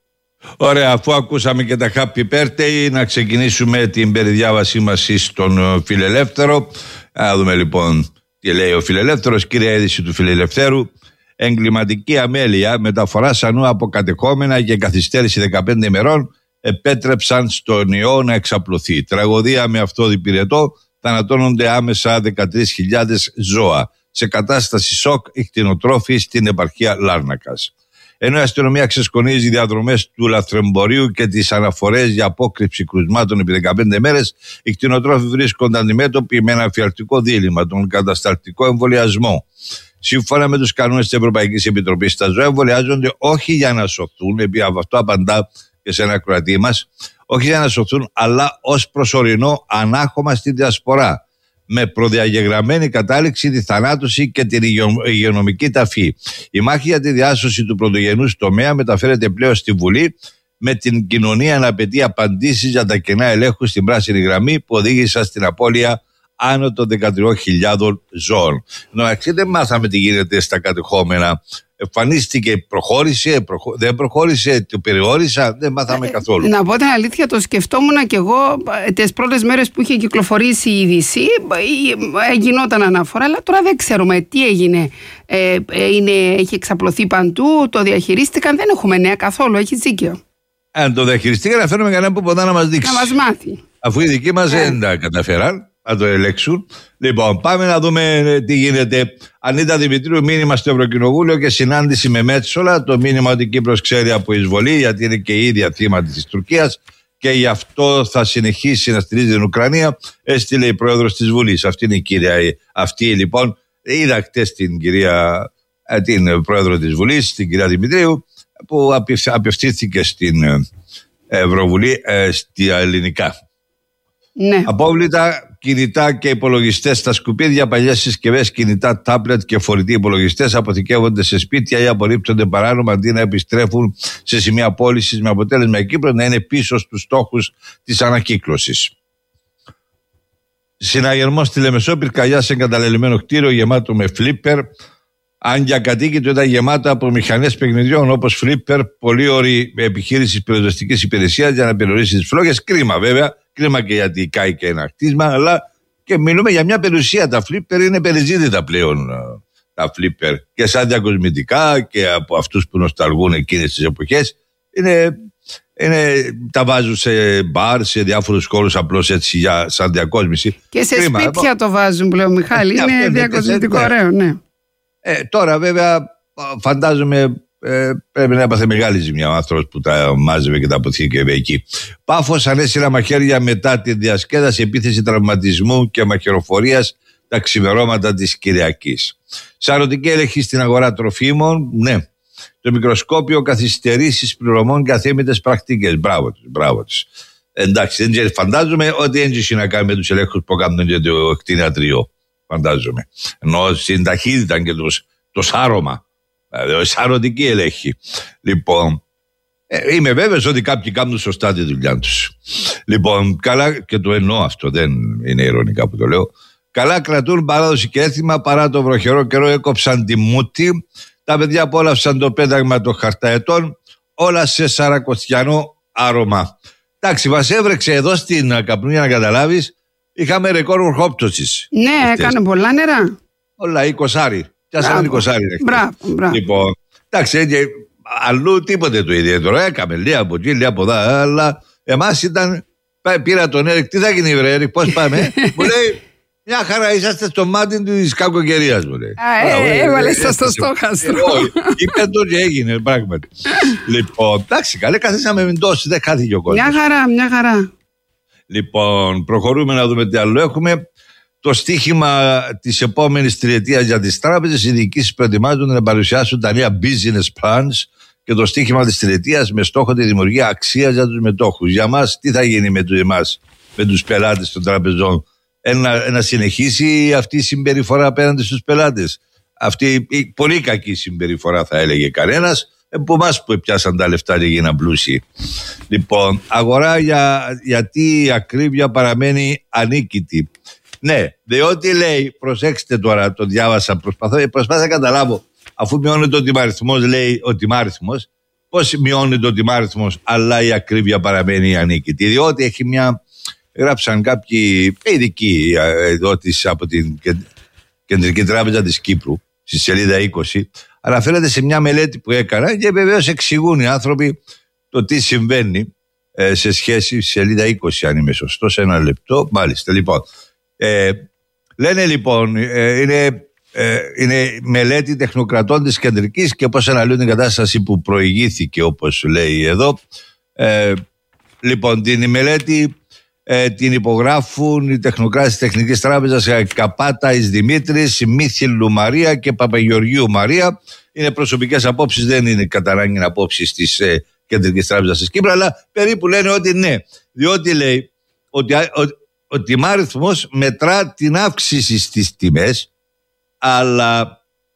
Ωραία, αφού ακούσαμε και τα happy birthday, να ξεκινήσουμε την περιδιάβασή μας στον Φιλελεύθερο. Να δούμε λοιπόν τι λέει ο Φιλελεύθερος. Κύρια είδηση του Φιλελευθέρου. Εγκληματική αμέλεια, μεταφορά σανού από κατεχόμενα και καθυστέρηση δεκαπέντε ημερών επέτρεψαν στον ιό να εξαπλωθεί. Τραγωδία με αυτόδη πυρετό, θανατώνονται άμεσα δεκατρείς χιλιάδες ζώα. Σε κατάσταση σοκ οι κτηνοτρόφοι στην επαρχία Λάρνακας. Ενώ η αστυνομία ξεσκονίζει διαδρομές του λαθρεμπορίου και τις αναφορές για απόκρυψη κρουσμάτων επί δεκαπέντε μέρες, οι κτηνοτρόφοι βρίσκονται αντιμέτωποι με ένα φιαλτικό δίλημμα, τον κατασταλτικό εμβολιασμό. Σύμφωνα με τους κανόνες της Ευρωπαϊκής Επιτροπής, τα ζώα εμβολιάζονται όχι για να σωθούν, επειδή αυτό απαντά και σε ένα ακροατή μας, όχι για να σωθούν, αλλά ως προσωρινό ανάχωμα στη διασπορά, με προδιαγεγραμμένη κατάληξη τη θανάτωση και την υγειονομική ταφή. Η μάχη για τη διάσωση του πρωτογενούς τομέα μεταφέρεται πλέον στη Βουλή, με την κοινωνία να απαιτεί απαντήσεις για τα κενά ελέγχου στην πράσινη γραμμή που οδήγησαν στην απώλεια άνω των δεκατρείς χιλιάδες ζώων. Εντάξει, δεν μάθαμε τι γίνεται στα κατεχόμενα. Εμφανίστηκε, προχώρησε, προχω... δεν προχώρησε, το περιόρισα, δεν μάθαμε καθόλου. Να πω την αλήθεια, το σκεφτόμουν και εγώ τις πρώτες μέρες που είχε κυκλοφορήσει η είδηση, γινόταν αναφορά, αλλά τώρα δεν ξέρουμε τι έγινε. Ε, είναι, έχει εξαπλωθεί παντού, το διαχειρίστηκαν, δεν έχουμε νέα καθόλου, έχει δίκιο. Αν το διαχειριστεί και να φέρουμε κανένα που ποτέ να μας δείξει. Να μας μάθει. Αφού οι δικοί μας δεν τα καταφέραν να το ελέγξουν. Λοιπόν, πάμε να δούμε τι γίνεται. Ανίτα Δημητρίου, μήνυμα στο Ευρωκοινοβούλιο και συνάντηση με Μέτσολα. Το μήνυμα ότι η Κύπρος ξέρει από εισβολή, γιατί είναι και η ίδια θύμα της Τουρκίας και γι' αυτό θα συνεχίσει να στηρίζει την Ουκρανία. Έστειλε η πρόεδρος της Βουλής. Αυτή είναι η κυρία. Αυτή λοιπόν, είδα χτες την κυρία, την πρόεδρο της Βουλής, την κυρία Δημητρίου, που απευθύνθηκε στην Ευρωβουλή ε, στα ελληνικά. Ναι. Απόβλητα, κινητά και υπολογιστές στα σκουπίδια, παλιές συσκευές, κινητά, τάμπλετ και φορητοί υπολογιστές αποθηκεύονται σε σπίτια ή απορρίπτονται παράνομα αντί να επιστρέφουν σε σημεία πώλησης, με αποτέλεσμα η Κύπρος να είναι πίσω στους στόχους της ανακύκλωσης. Συναγερμός στη Λεμεσό, πυρκαγιά σε εγκαταλελειμμένο κτίριο γεμάτο με φλίπερ. Αν για κατοίκητο ήταν γεμάτα από μηχανές παιχνιδιών όπως φλίπερ, πολύ ωρή επιχείρηση πυροσβεστικής υπηρεσίας για να περιορίσει τις φλόγες. Κρίμα βέβαια, κρίμα και γιατί κάει και ένα χτίσμα, αλλά και μιλούμε για μια περιουσία. Τα φλίπερ είναι περιζήτητα πλέον. Τα φλίπερ και σαν διακοσμητικά και από αυτούς που νοσταλγούν εκείνες τις εποχές. Είναι, είναι, τα βάζουν σε μπαρ, σε διάφορους χώρους απλώς έτσι για, σαν διακόσμηση. Και σε κρίμα, σπίτια εγώ... το βάζουν πλέον, Μιχάλη. Είναι, είναι διακοσμητικό, ωραίο, ναι. Ε, τώρα βέβαια φαντάζομαι ε, πρέπει να έπαθε μεγάλη ζημιά ο άνθρωπος που τα μάζευε και τα αποθήκευε εκεί. Πάφος, ανέσυρα μαχαίρια μετά τη διασκέδαση, επίθεση τραυματισμού και μαχαιροφορίας τα ξημερώματα της Κυριακής. Σαρωτική έλεγχη στην αγορά τροφίμων, ναι. Το μικροσκόπιο, καθυστερήσεις πληρωμών και αθέμητες πρακτικές. Μπράβο τους, μπράβο τους. Εντάξει, δεν φαντάζομαι ότι έντυχε να κάνει με τους ελέγχους που κάνουν για το κτηνιατρίο. Φαντάζομαι. Ενώ στην ταχύτητα και το, το σάρωμα. Δηλαδή, σαρωτική ελέγχη. Λοιπόν, ε, είμαι βέβαιος ότι κάποιοι κάνουν σωστά τη δουλειά τους. Λοιπόν, καλά, και το εννοώ αυτό, δεν είναι ειρωνικά που το λέω. Καλά κρατούν παράδοση και έθιμα παρά το βροχερό καιρό, έκοψαν τη μούτη. Τα παιδιά απόλαυσαν το πέταγμα των χαρταετών, όλα σε σαρακοστιανό άρωμα. Εντάξει, μας έβρεξε εδώ στην Καπνού, για να καταλάβεις. Είχαμε ρεκόρ ορχόπτωσης. Ναι, έκανε πολλά νερά. Όλα, εικοσάρι. Πιάσαμε εικοσάρι. Μπράβο, μπράβο. Λοιπόν, εντάξει, έτσι, αλλού τίποτε το ιδιαίτερο. Έκαμε λίγα από εκεί, λίγα από εδώ, αλλά εμάς ήταν. Πήρα τον Έρικ, τι θα γίνει, βρε Έρικ, πώς πάμε. Μου λέει, μια χαρά, είσαστε στο μάτι της κακοκαιρίας, μου λέει. Έβαλε στο στόχαστρο. Είπε το και έγινε, πράγματι. Λοιπόν, εντάξει, καλέ, καθίσαμε με τόση, δεν χάθηκε ο κόσμος. Μια χαρά, μια χαρά. Λοιπόν, προχωρούμε να δούμε τι άλλο έχουμε. Το στίχημα της επόμενης τριετίας για τις τράπεζες, οι διοικήσεις προετοιμάζονται να παρουσιάσουν τα νέα business plans και το στίχημα της τριετίας με στόχο τη δημιουργία αξίας για τους μετόχους. Για μας, τι θα γίνει με, εμάς, με τους πελάτες των τραπεζών, να, να συνεχίσει αυτή η συμπεριφορά απέναντι στους πελάτες. Αυτή η πολύ κακή συμπεριφορά, θα έλεγε κανένας. Από εμάς που πιάσαν τα λεφτά και γίναν πλούσιοι. Λοιπόν, αγορά για, γιατί η ακρίβεια παραμένει ανίκητη. Ναι, διότι λέει, προσέξτε τώρα, το διάβασα, προσπαθώ, προσπάθησα να καταλάβω, αφού μειώνεται ο τιμαριθμός, λέει ο τιμάριθμος, πώς μειώνεται ο τιμάριθμος, αλλά η ακρίβεια παραμένει ανίκητη. Διότι έχει μια, γράψαν κάποιοι ειδικοί εδώ της, από την Κεντρική Τράπεζα της Κύπρου, στη σελίδα είκοσι, αναφέρεται σε μια μελέτη που έκανα και βεβαίως εξηγούν οι άνθρωποι το τι συμβαίνει ε, σε σχέση, σελίδα είκοσι αν είμαι σωστός, ένα λεπτό, μάλιστα. Λοιπόν, ε, λένε λοιπόν, ε, είναι, ε, είναι μελέτη τεχνοκρατών της Κεντρικής και πώς αναλύουν την κατάσταση που προηγήθηκε, όπως λέει εδώ. Ε, λοιπόν, την μελέτη ε, την υπογράφουν οι τεχνοκράτες της Τεχνικής Τράπεζας Καπάτα Ις Δημήτρης, Μύθιλου Μαρία και Παπαγεωργίου Μαρία. Είναι προσωπικές απόψεις, δεν είναι κατά ανάγκη απόψεις της ε, Κεντρικής Τράπεζας της Κύπρου, αλλά περίπου λένε ότι ναι, διότι λέει ότι ο, ο τιμάριθμος μετρά την αύξηση στις τιμές, αλλά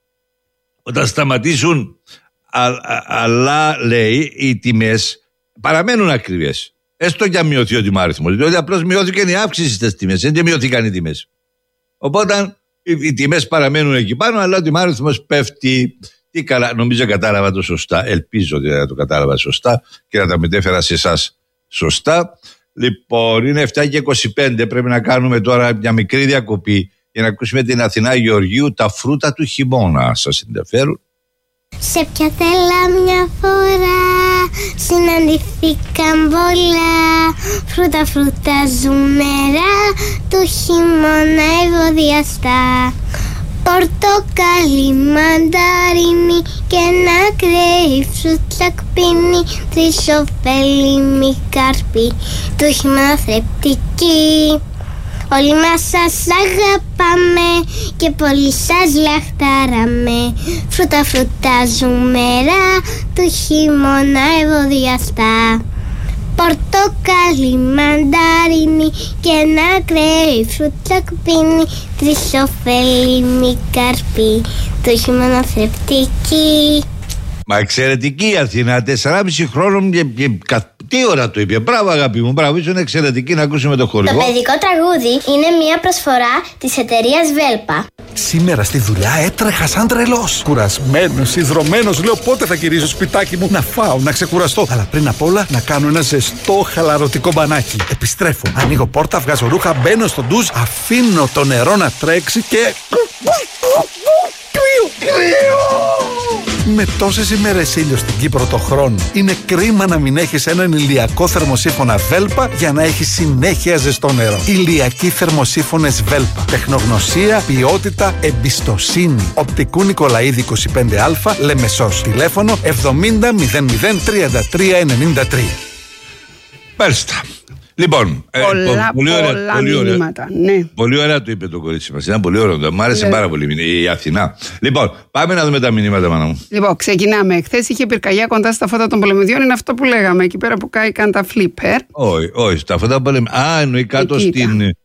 όταν σταματήσουν α, α, αλλά λέει οι τιμές παραμένουν ακριβές. Έστω και αν μειωθεί ο τιμάριθμος, διότι απλώς μειώθηκε η αύξηση στις τιμές, δεν μειώθηκαν οι τιμές. Οπότε οι, οι τιμές παραμένουν εκεί πάνω, αλλά ο τιμάριθμος πέφτει. Τι καλά, νομίζω κατάλαβα το σωστά. Ελπίζω ότι να το κατάλαβα σωστά και να τα μετέφερα σε εσάς σωστά. Λοιπόν, είναι επτά και είκοσι πέντε. Πρέπει να κάνουμε τώρα μια μικρή διακοπή για να ακούσουμε την Αθηνά Γεωργίου, τα φρούτα του χειμώνα. Σας ενδιαφέρουν? Σε ποια θέλα μια φορά συναντηθήκαν πολλά. Φρούτα φρούτα ζουμερά, του χειμώνα ευωδιαστά. Πορτοκάλι, μανταρίνι και ένα grapefruit τσακπίνι. Τρισοφέλιμη καρπή, του χειμώνα θρεπτική. Όλοι μας σας αγαπάμε και πολύ σας λαχτάραμε. Φρούτα φρούτα ζουμερά, του χειμώνα ευωδιαστά. Πορτοκάλι, μανταρίνι και ένα grapefruit τσακπίνι. Τρισοφέλιμη καρπή, του χειμώνα θρεπτική. Μα εξαιρετική η Αθήνα, τεσσεράμισι χρόνων και, και, τι ώρα το είπε. Μπράβο αγάπη μου, μπράβο, ήσουν εξαιρετική να ακούσουμε το χορηγό. Το παιδικό τραγούδι είναι μια προσφορά της εταιρείας Βέλπα. Σήμερα στη δουλειά έτρεχα σαν τρελός. Κουρασμένος, ιδρωμένος, λέω πότε θα γυρίσω σπιτάκι μου να φάω, να ξεκουραστώ. Αλλά πριν απ' όλα να κάνω ένα ζεστό χαλαρωτικό μπανάκι. Επιστρέφω, ανοίγω πόρτα, βγάζω ρούχα, μπαίνω στο ντουζ, αφήνω το νερό να τρέξει και... Με τόσες ημέρες ήλιο στην Κύπρο το χρόνο, είναι κρίμα να μην έχεις έναν ηλιακό θερμοσύφωνα Βέλπα για να έχεις συνέχεια ζεστό νερό. Ηλιακοί θερμοσύφωνες Βέλπα. Τεχνογνωσία, ποιότητα, εμπιστοσύνη. Οπτικού Νικολαίδη είκοσι πέντε α, Λεμεσός. Τηλέφωνο εβδομήντα μηδέν μηδέν τριάντα τρία ενενήντα τρία. Μάλιστα. Λοιπόν, πολλά, ε, πολύ ωραία, πολλά πολύ ωραία, μηνύματα, ναι. Πολύ ωραία το είπε το κορίτσι μας. Ήταν πολύ ωραίο. Μου άρεσε ναι. πάρα πολύ η Αθηνά. Λοιπόν, πάμε να δούμε τα μηνύματα, μάνα μου. Λοιπόν, ξεκινάμε. Χθες είχε πυρκαγιά κοντά στα φώτα των Πολεμιδιών. Είναι αυτό που λέγαμε εκεί πέρα που κάηκαν τα φλίπερ. Όχι, όχι. Τα φώτα των Πολεμιδιών. Α, εννοεί κάτω εκεί στην. Ε,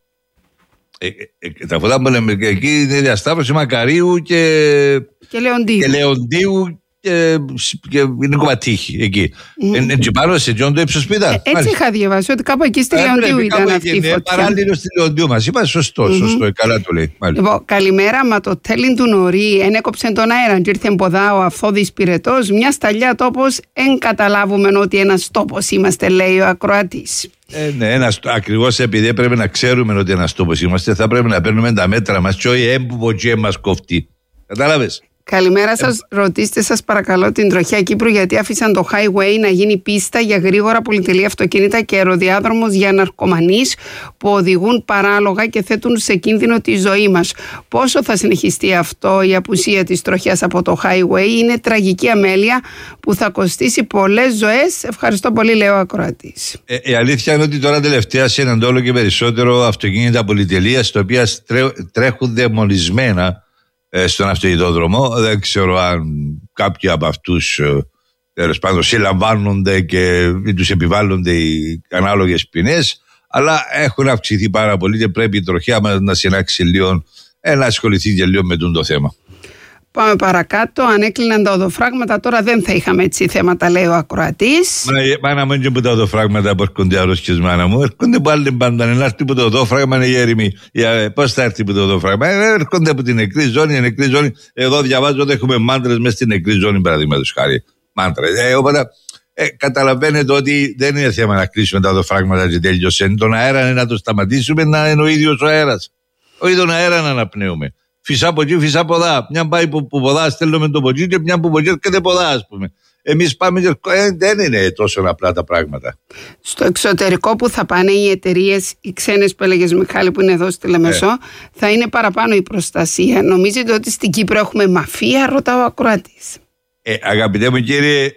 ε, ε, τα φώτα των Πολεμιδιών. Εκεί είναι η διασταύρωση Μακαρίου και. Και Λεοντίου. Και Λεοντίου. Και, και νοικοκυριό εκεί. Mm. Έτσι πάνω σε Τζον το ύψος-πίδα. Ε, έτσι είχα διαβάσει ότι κάπου εκεί στη ε, Λεοντίου ήταν αυτή η φωτιά. Παράλληλο στη Λεοντίου μας. Είπα σωστό, mm-hmm. σωστό, καλά το λέει. Λοιπόν, καλημέρα, μα το τέλειν του νωρί ενέκοψε τον αέρα και ήρθε εμποδά ο αυθόδης πυρετός. Μια σταλιά τόπος, εν καταλάβουμε ότι ένας τόπος είμαστε, λέει ο ακροατής. Ε, ναι, ένας, ακριβώς επειδή πρέπει να ξέρουμε ότι ένας τόπος είμαστε, θα πρέπει να παίρνουμε τα μέτρα μας και όχι έμπουβο και μας κοφτεί. Κατάλαβες. Καλημέρα σας. Ε... Ρωτήστε σας παρακαλώ την τροχιά Κύπρου γιατί άφησαν το highway να γίνει πίστα για γρήγορα πολυτελή αυτοκίνητα και αεροδιάδρομος για ναρκωμανείς που οδηγούν παράλογα και θέτουν σε κίνδυνο τη ζωή μας. Πόσο θα συνεχιστεί αυτό η απουσία της τροχιάς από το highway? Είναι τραγική αμέλεια που θα κοστίσει πολλές ζωές. Ευχαριστώ πολύ, λέω ακροατής. Ε, η αλήθεια είναι ότι τώρα τελευταία συναντώ όλο και περισσότερο αυτοκίνητα πολυτελείας τα οποία τρέχουν δαιμονισμένα στον αυτοκινητόδρομο. Δεν ξέρω αν κάποιοι από αυτούς τέλος πάντων συλλαμβάνονται και τους επιβάλλονται οι ανάλογες ποινές, αλλά έχουν αυξηθεί πάρα πολύ και πρέπει η τροχιά μας να συνάξει λίγο, ε, να ασχοληθεί και λίγο με το θέμα. Πάμε παρακάτω. Αν έκλειναν τα οδοφράγματα, τώρα δεν θα είχαμε έτσι θέματα, λέει ο ακροατής. Μάνα μου, και που τα οδοφράγματα που έρχονται αρρώσκες, μάνα μου, έρχονται που άλλη πάντα. Να έρθει που το οδόφραγμα είναι γέριμοι. Πώς θα έρθει που το οδόφραγμα? Έρχονται από την νεκρή ζώνη. Η νεκρή ζώνη, εδώ διαβάζω ότι έχουμε μάντρες μέσα στην νεκρή ζώνη, παραδείγματος χάρη. Μάντρες. Ε, οπότε, ε, καταλαβαίνετε ότι δεν είναι θέμα να κλείσουμε τα οδοφράγματα και τέλειωσε. Τον αέρα είναι να το σταματήσουμε, να είναι ο ίδιος ο αέρας. Όχι τον αέρα να αναπνέουμε. Φυσά από εκεί, φυσά από εδώ. Μια πάει που, που ποδά, στέλνουμε το ποτζί και μια που ποτζί έρχεται ποδά, ας πούμε. Εμείς πάμε και ε, δεν είναι τόσο απλά τα πράγματα. Στο εξωτερικό που θα πάνε οι εταιρείες, οι ξένες που έλεγες, Μιχάλη, που είναι εδώ στη Λεμεσό, ε. θα είναι παραπάνω η προστασία. Νομίζετε ότι στην Κύπρο έχουμε μαφία? Ρωτάω ακροατής. Ε, αγαπητέ μου κύριε,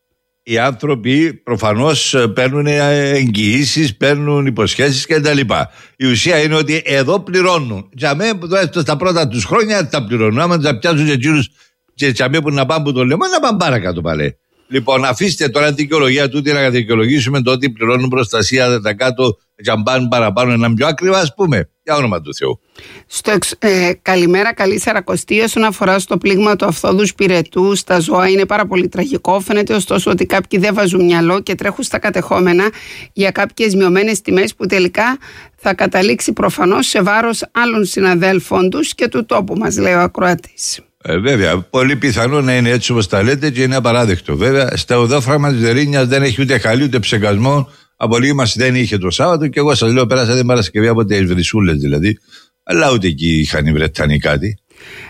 οι άνθρωποι προφανώς παίρνουν εγγυήσεις, παίρνουν υποσχέσεις κτλ. Η ουσία είναι ότι εδώ πληρώνουν. Τζαμέ, στα πρώτα τους χρόνια τα πληρώνουν. Άμα τα πιάσουν και εκείνους και τζαμέ που να πάνε που το λέμε, να πάνε παρακάτω πάλι. Λοιπόν, αφήστε τώρα τη δικαιολογία τούτη να δικαιολογήσουμε το ότι πληρώνουν προστασία τα κάτω και αν πάνε παραπάνω να είναι πιο ακριβά, ας πούμε. Για όνομα του Θεού. Στο εξ, ε, καλημέρα, καλή Σαρακοστή. Όσον αφορά στο πλήγμα του αυθόδους πυρετού στα ζώα, είναι πάρα πολύ τραγικό. Φαίνεται ωστόσο ότι κάποιοι δεν βάζουν μυαλό και τρέχουν στα κατεχόμενα για κάποιες μειωμένες τιμές που τελικά θα καταλήξει προφανώς σε βάρος άλλων συναδέλφων τους και του τόπου μας, λέει ο ακροατής. Ε, βέβαια, πολύ πιθανό να είναι έτσι όπως τα λέτε και είναι απαράδεκτο. Βέβαια, στα οδόφραγμα της Δερίνιας δεν έχει ούτε χαλί ούτε ψεκασμό. Από λίγοι μας δεν είχε το Σάββατο και εγώ σας λέω πέρασα την Παρασκευή από τις Βρυσούλες δηλαδή. Αλλά ούτε εκεί είχαν οι Βρετανοί κάτι.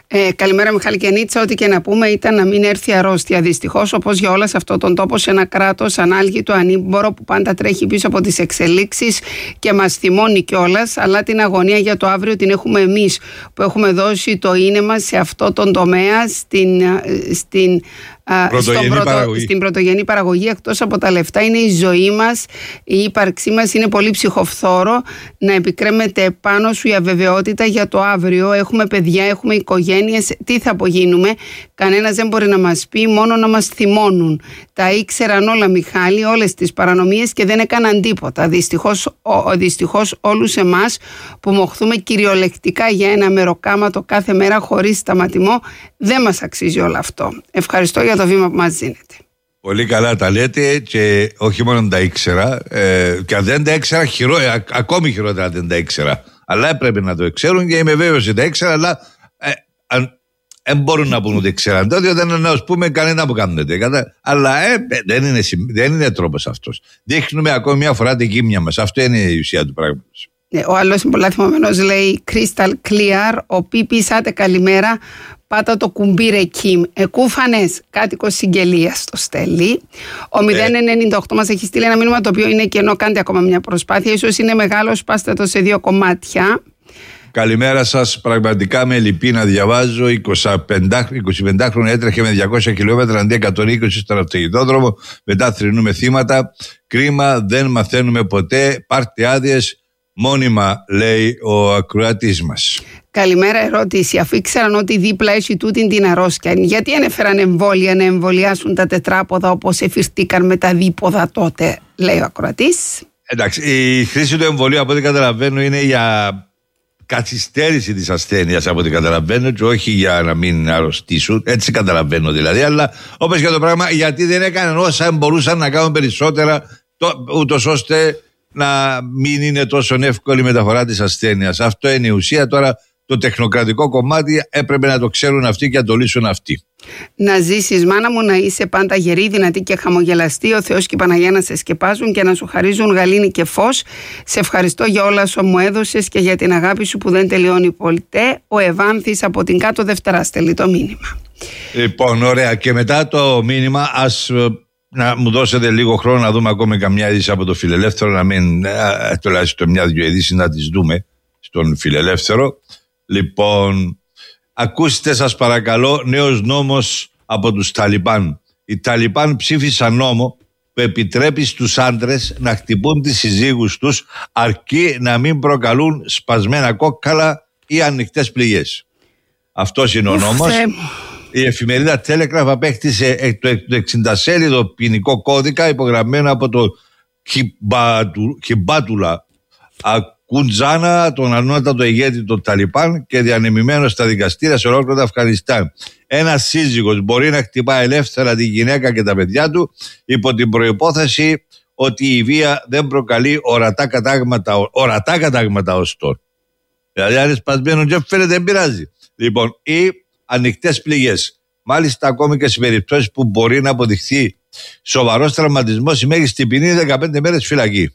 Ε, καλημέρα Μιχάλη και Νίτσα. Ό,τι και να πούμε ήταν να μην έρθει αρρώστια. Δυστυχώς, όπως για όλα σε αυτόν τον τόπο, σε ένα κράτος ανάλγητο, ανήμπορο που πάντα τρέχει πίσω από τις εξελίξεις και μας θυμώνει κιόλας, αλλά την αγωνία για το αύριο την έχουμε εμείς που έχουμε δώσει το είναι μας σε αυτό τον τομέα, στην, στην Πρωτογενή πρωτο, παραγωγή. Στην πρωτογενή παραγωγή. Εκτός από τα λεφτά είναι η ζωή μας, η ύπαρξή μας. Είναι πολύ ψυχοφθόρο να επικρέμεται πάνω σου η αβεβαιότητα για το αύριο. Έχουμε παιδιά, έχουμε οικογένειες. Τι θα απογίνουμε? Κανένας δεν μπορεί να μας πει, μόνο να μας θυμώνουν. Τα ήξεραν όλα, Μιχάλη, όλες τις παρανομίες και δεν έκαναν τίποτα. Δυστυχώς, ο, δυστυχώς όλους εμάς που μοχθούμε κυριολεκτικά για ένα μεροκάματο κάθε μέρα χωρίς σταματημό, δεν μας αξίζει όλο αυτό. Ευχαριστώ για το βήμα που μας δίνετε. Πολύ καλά τα λέτε και όχι μόνο τα ήξερα, ε, και αν δεν τα ήξερα, χειρό, ε, ακόμη χειρότερα δεν τα ήξερα. Αλλά έπρεπε να το ξέρουν και είμαι βέβαιος ότι τα ήξερα, αλλά ε, αν, δεν μπορούν να πούν ότι ξέραν το, διότι δεν είναι, ας πούμε, κανένα που κάνετε. Αλλά ε, δεν, είναι, δεν είναι τρόπος αυτός. Δείχνουμε ακόμη μια φορά την γύμνια μας. Αυτό είναι η ουσία του πράγματος. Ο άλλος είναι πολλά θυμωμένος, λέει Crystal Clear. Ο Πίπης, άτε καλημέρα. Πάτα το κουμπί ρε Κιμ. Εκούφανες, κάτοικος Συγγελίας το στέλνει. Ο μηδέν ενενήντα οκτώ μας έχει στείλει ένα μήνυμα το οποίο είναι κενό. Κάντε ακόμα μια προσπάθεια. Ίσως είναι μεγάλο, σπάστε το σε δύο κομμάτια. Καλημέρα σας. Πραγματικά με λυπεί να διαβάζω. εικοσιπεντάχρονο έτρεχε με διακόσια χιλιόμετρα αντί εκατόν είκοσι στον αυτοκινητόδρομο. Μετά θρηνούμε θύματα. Κρίμα, δεν μαθαίνουμε ποτέ. Πάρτε άδειες μόνιμα, λέει ο ακροατής μας. Καλημέρα, ερώτηση. Αφού ήξεραν ότι δίπλα έχει τούτη την αρρώστια, γιατί ανέφεραν εμβόλια να εμβολιάσουν τα τετράποδα όπως εφηρτήκαν με τα δίποδα τότε, λέει ο ακροατής. Εντάξει, η χρήση του εμβολίου από ό,τι καταλαβαίνω είναι για καθυστέρηση της ασθένειας από ό,τι καταλαβαίνω και όχι για να μην αρρωστήσουν. Έτσι καταλαβαίνω δηλαδή. Αλλά όπως και το πράγμα, γιατί δεν έκαναν όσα μπορούσαν να κάνουν περισσότερα, ούτως ώστε να μην είναι τόσο εύκολη η μεταφορά της ασθένειας. Αυτό είναι η ουσία. Τώρα το τεχνοκρατικό κομμάτι έπρεπε να το ξέρουν αυτοί και να το λύσουν αυτοί. Να ζήσεις, μάνα μου, να είσαι πάντα γερή, δυνατή και χαμογελαστή. Ο Θεός και η Παναγία να σε σκεπάζουν και να σου χαρίζουν γαλήνη και φως. Σε ευχαριστώ για όλα όσα μου έδωσες και για την αγάπη σου που δεν τελειώνει ποτέ. Ο Ευάνθης από την κάτω Δευτέρα στέλνει το μήνυμα. Λοιπόν, ωραία. Και μετά το μήνυμα, ας να μου δώσετε λίγο χρόνο να δούμε ακόμη καμιά είδηση από το Φιλελεύθερο, να μην τουλάχιστον μια-δυο ειδήσεις να τις δούμε στον Φιλελεύθερο. Λοιπόν, ακούστε σας παρακαλώ, νέος νόμος από τους Ταλιμπάν. Οι Ταλιμπάν ψήφισαν νόμο που επιτρέπει στους άντρες να χτυπούν τις συζύγους τους αρκεί να μην προκαλούν σπασμένα κόκκαλα ή ανοιχτές πληγές. Αυτός είναι ο νόμος. Η εφημερίδα Telegraph απέκτησε το εξηντασέλιδο ποινικό κώδικα υπογραμμένο από το Χιμπάτουλα Κουντζάνα, τον ανώτατο ηγέτη των Ταλιμπάν και διανεμημένο στα δικαστήρια σε ολόκληρο το Αφγανιστάν. Ένας σύζυγος μπορεί να χτυπά ελεύθερα τη γυναίκα και τα παιδιά του υπό την προϋπόθεση ότι η βία δεν προκαλεί ορατά κατάγματα, ορατά κατάγματα ως τώρα. Δηλαδή αν είναι σπασμένο και φαίνεται δεν πειράζει. Λοιπόν, ή ανοιχτές πληγές. Μάλιστα ακόμη και σε περιπτώσεις που μπορεί να αποδειχθεί σοβαρός τραυματισμός, η μέγιστη ποινή είναι δεκαπέντε μέρες φυλακή.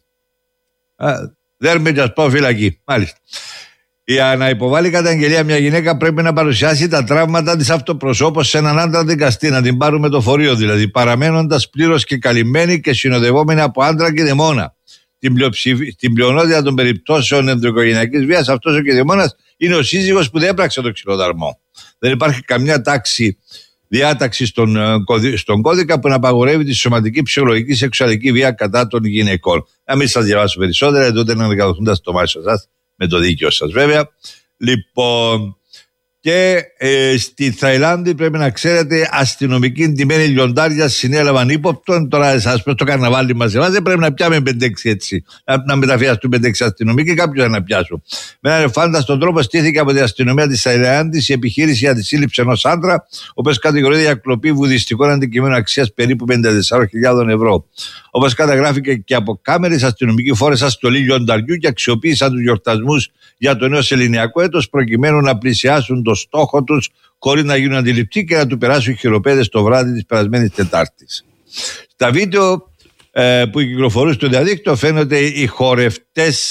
Δεν με σας πάω φυλακή. Μάλιστα. Για να υποβάλει καταγγελία μια γυναίκα πρέπει να παρουσιάσει τα τραύματα της αυτοπροσώπως σε έναν άντρα δικαστή, να την πάρουν με το φορείο δηλαδή, παραμένοντας πλήρως και καλυμμένη και συνοδευόμενη από άντρα και δαιμόνα. Στην, στην πλειονότητα των περιπτώσεων ενδοοικογενειακής βίας, αυτός ο κηδεμόνας είναι ο σύζυγος που δεν έπραξε το ξυλοδαρμό. Δεν υπάρχει καμιά τάξη διάταξη στον, στον κώδικα που να απαγορεύει τη σωματική, ψυχολογική, σεξουαλική βία κατά των γυναικών. Να μην σας διαβάσω περισσότερα, τότε να ανακαταθούν τα στομάχια σας με το δίκαιο σας βέβαια. Λοιπόν, και ε, στη Θαϊλάνδη πρέπει να ξέρετε, αστυνομικοί ντυμένοι λιοντάρια συνέλαβαν ύποπτον. Τώρα εσάς πες το καρναβάλι μας, εμάς δεν πρέπει να πιάμε πέντε έξι έτσι, να, να μεταφιαστούν πέντε έξι αστυνομικοί, κάποιος να πιάσουν. Με έναν εφάνταστο τρόπο στήθηκε από την αστυνομία της Θαϊλάνδης η επιχείρηση για τη σύλληψη ενός άντρα, ο οποίος κατηγορείται για κλοπή βουδιστικών αντικειμένων αξίας περίπου πενήντα τεσσάρων χιλιάδων ευρώ. Όπως καταγράφηκε και από κάμερες, αστυνομικοί φόρεσαν στολή λιονταριού και αξιοποίησαν τους γιορτασμούς για το νέο σεληνιακό έτος προκειμένου να πλησιάσουν το στόχο τους χωρίς να γίνουν αντιληπτοί και να του περάσουν χειροπέδες το βράδυ της περασμένης Τετάρτης. Στα βίντεο ε, που κυκλοφορούν στο διαδίκτυο φαίνονται οι χορευτές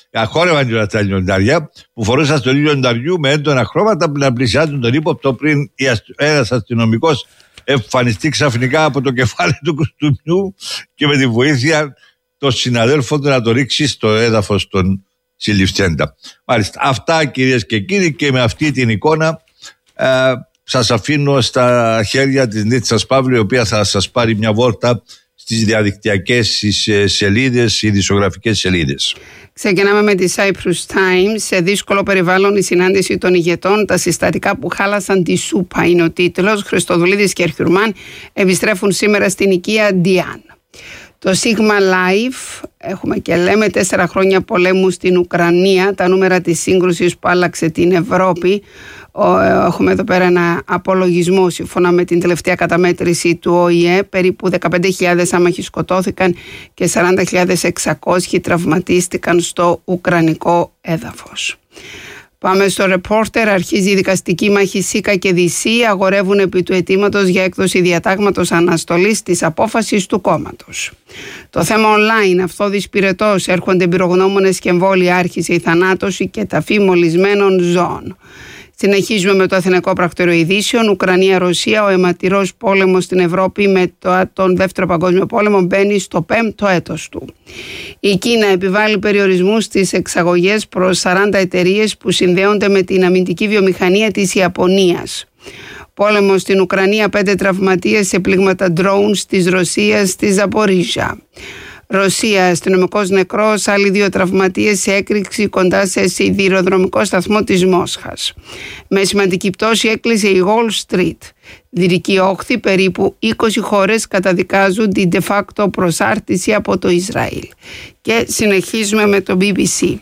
αχόρευαν και τα λιοντάρια που φορούσαν στο λιονταριού με έντονα χρώματα που να πλησιάζουν τον ύποπτο πριν ένας αστυνομικός εμφανιστεί ξαφνικά από το κεφάλι του κουστούμιου και με τη βοήθεια των συναδέλφων του να το ρίξει στο έδαφος των συλληφθέντα. Μάλιστα, αυτά κυρίες και κύριοι, και με αυτή την εικόνα ε, σας αφήνω στα χέρια της Νίτσας Παύλου, η οποία θα σας πάρει μια βόλτα στις διαδικτυακές σελίδες, ειδησιογραφικές σελίδες. Ξεκινάμε με τη Cyprus Times. Σε δύσκολο περιβάλλον η συνάντηση των ηγετών, τα συστατικά που χάλασαν τη σούπα, είναι ο τίτλος. Χριστοδουλίδης και Αρχιουρμάν επιστρέφουν σήμερα στην οικία Διάν. Το Sigma Life, έχουμε και λέμε, τέσσερα χρόνια πολέμου στην Ουκρανία, τα νούμερα της σύγκρουσης που άλλαξε την Ευρώπη. Έχουμε εδώ πέρα ένα απολογισμό σύμφωνα με την τελευταία καταμέτρηση του Ο Η Ε. Περίπου δεκαπέντε χιλιάδες άμαχοι σκοτώθηκαν και σαράντα χιλιάδες εξακόσιοι τραυματίστηκαν στο ουκρανικό έδαφος. Πάμε στο Reporter. Αρχίζει η δικαστική μάχη ΣΥΚΑ και ΔΥΣΥ. Αγορεύουν επί του αιτήματος για έκδοση διατάγματος αναστολής της απόφασης του κόμματος. Το θέμα online. Αυθώδης πυρετός. Έρχονται εμπειρογνώμονες και εμβόλια. Άρχισε η θανάτωση και ταφή μολυσμένων ζώων. Συνεχίζουμε με το Αθηναϊκό Πρακτορείο Ειδήσεων. Ουκρανία-Ρωσία, ο αιματηρός πόλεμος στην Ευρώπη με τον Δεύτερο Παγκόσμιο Πόλεμο μπαίνει στο πέμπτο έτος του. Η Κίνα επιβάλλει περιορισμούς στις εξαγωγές προς σαράντα εταιρείες που συνδέονται με την αμυντική βιομηχανία της Ιαπωνίας. Πόλεμος στην Ουκρανία, πέντε τραυματίες σε πλήγματα drones της Ρωσίας στη Ζαπορίζια. Ρωσία, αστυνομικός νεκρός, άλλοι δύο τραυματίες σε έκρηξη κοντά σε σιδηροδρομικό σταθμό της Μόσχας. Με σημαντική πτώση έκλεισε η Wall Street. Δυτική όχθη, περίπου είκοσι χώρες καταδικάζουν την de facto προσάρτηση από το Ισραήλ. Και συνεχίζουμε με το μπι μπι σι.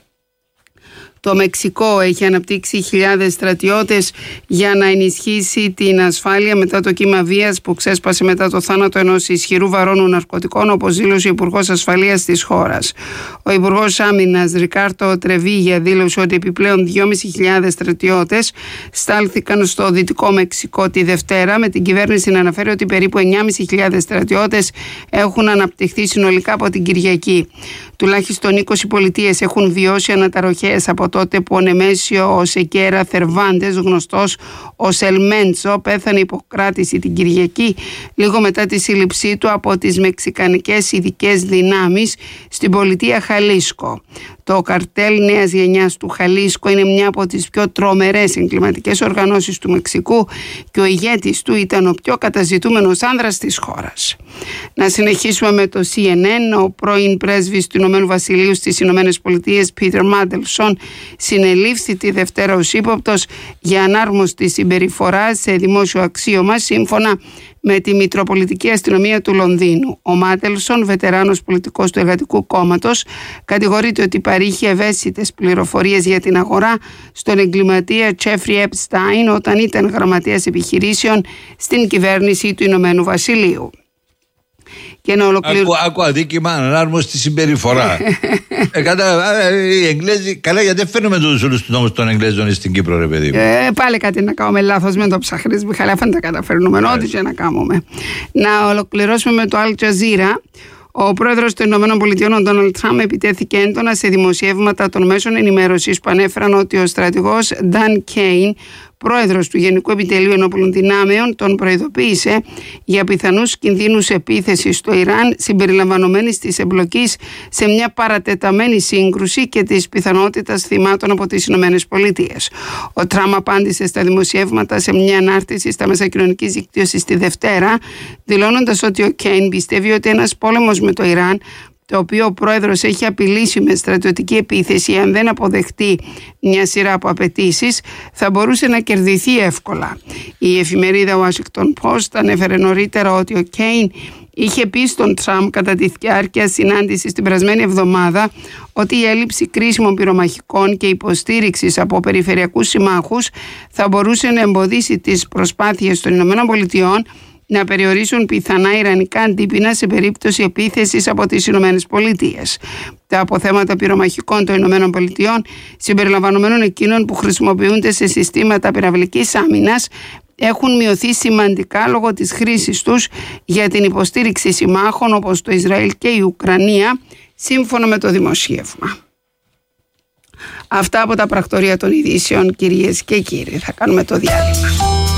Το Μεξικό έχει αναπτύξει χιλιάδες στρατιώτες για να ενισχύσει την ασφάλεια μετά το κύμα βίας που ξέσπασε μετά το θάνατο ενός ισχυρού βαρώνου ναρκωτικών, όπως δήλωσε ο Υπουργός Ασφαλείας της χώρας. Ο Υπουργός Άμυνας Ρικάρτο Τρεβίγια δήλωσε ότι επιπλέον δυόμισι χιλιάδες στρατιώτες στάλθηκαν στο Δυτικό Μεξικό τη Δευτέρα, με την κυβέρνηση να αναφέρει ότι περίπου εννιάμισι χιλιάδες στρατιώτες έχουν αναπτυχθεί συνολικά από την Κυριακή. Τουλάχιστον είκοσι πολιτείες έχουν βιώσει αναταροχές από τότε που ο Νεμέσιο ο Σεκέρα Θερβάντες, γνωστός ως Ελμέντσο, πέθανε υποκράτηση την Κυριακή λίγο μετά τη σύλληψή του από τις μεξικανικές ειδικές δυνάμεις στην πολιτεία Χαλίσκο. Το καρτέλ νέας γενιάς του Χαλίσκο είναι μια από τις πιο τρομερές εγκληματικές οργανώσεις του Μεξικού και ο ηγέτης του ήταν ο πιο καταζητούμενος άνδρας της χώρας. Να συνεχίσουμε με το σι εν εν. Ο πρώην πρέσβης του Ηνωμένου Βασιλείου στις Ηνωμένες Πολιτείες, Πίτερ Μάντελσον, συνελήφθη τη Δευτέρα ως ύποπτος για ανάρμοστη συμπεριφορά σε δημόσιο αξίωμα, σύμφωνα με τη Μητροπολιτική Αστυνομία του Λονδίνου. Ο Μάντελσον, βετεράνος πολιτικός του Εργατικού Κόμματος, κατηγορείται ότι παρήχε ευαίσθητες πληροφορίες για την αγορά στον εγκληματία Τζέφρι Επστάιν όταν ήταν γραμματέας επιχειρήσεων στην κυβέρνηση του Ηνωμένου Βασιλείου. Και να ολοκληρω... Άκου, άκου αδίκημα, ανάρμοστη συμπεριφορά. ε, κατά, ε, οι Εγγλέζοι, καλά, γιατί δεν φέρνουμε τους όλους τους νόμους των Εγγλέζων στην Κύπρο, ρε παιδί μου. Ε, πάλι κάτι να κάνουμε λάθος με το ψαχρής Μιχαλή, αφού δεν τα καταφέρνουμε, ό,τι και να κάνουμε. Να ολοκληρώσουμε με το Al Jazeera. Ο πρόεδρος των Ηνωμένων Πολιτειών, ο Ντόναλντ Τραμπ, επιτέθηκε έντονα σε δημοσιεύματα των μέσων ενημέρωσης που ανέφεραν ότι ο στρατηγός Νταν Κέιν, πρόεδρος του Γενικού Επιτελείου Ενόπλων Δυνάμεων, τον προειδοποίησε για πιθανούς κινδύνους επίθεσης στο Ιράν, συμπεριλαμβανομένης της εμπλοκής σε μια παρατεταμένη σύγκρουση και της πιθανότητας θυμάτων από τις Ηνωμένες Πολιτείες. Ο Τραμπ απάντησε στα δημοσιεύματα σε μια ανάρτηση στα μέσα κοινωνικής δικτύωσης τη Δευτέρα, δηλώνοντας ότι ο Κέιν πιστεύει ότι ένας πόλεμος με το Ιράν, το οποίο ο πρόεδρος έχει απειλήσει με στρατιωτική επίθεση αν δεν αποδεχτεί μια σειρά από απαιτήσεις, θα μπορούσε να κερδιθεί εύκολα. Η εφημερίδα Washington Post ανέφερε νωρίτερα ότι ο Κέιν είχε πει στον Τραμπ κατά τη διάρκεια συνάντησης την περασμένη εβδομάδα ότι η έλλειψη κρίσιμων πυρομαχικών και υποστήριξης από περιφερειακούς συμμάχους θα μπορούσε να εμποδίσει τις προσπάθειες των ΗΠΑ να περιορίσουν πιθανά ιρανικά αντίπεινα σε περίπτωση επίθεσης από τις Ηνωμένες Πολιτείες. Τα αποθέματα πυρομαχικών των Ηνωμένων Πολιτειών, συμπεριλαμβανομένων εκείνων που χρησιμοποιούνται σε συστήματα πυραυλικής άμυνας, έχουν μειωθεί σημαντικά λόγω της χρήσης τους για την υποστήριξη συμμάχων όπως το Ισραήλ και η Ουκρανία, σύμφωνα με το δημοσίευμα. Αυτά από τα πρακτορία των ειδήσεων, κυρίες και κύριοι. Θα κάνουμε το διάλειμμα.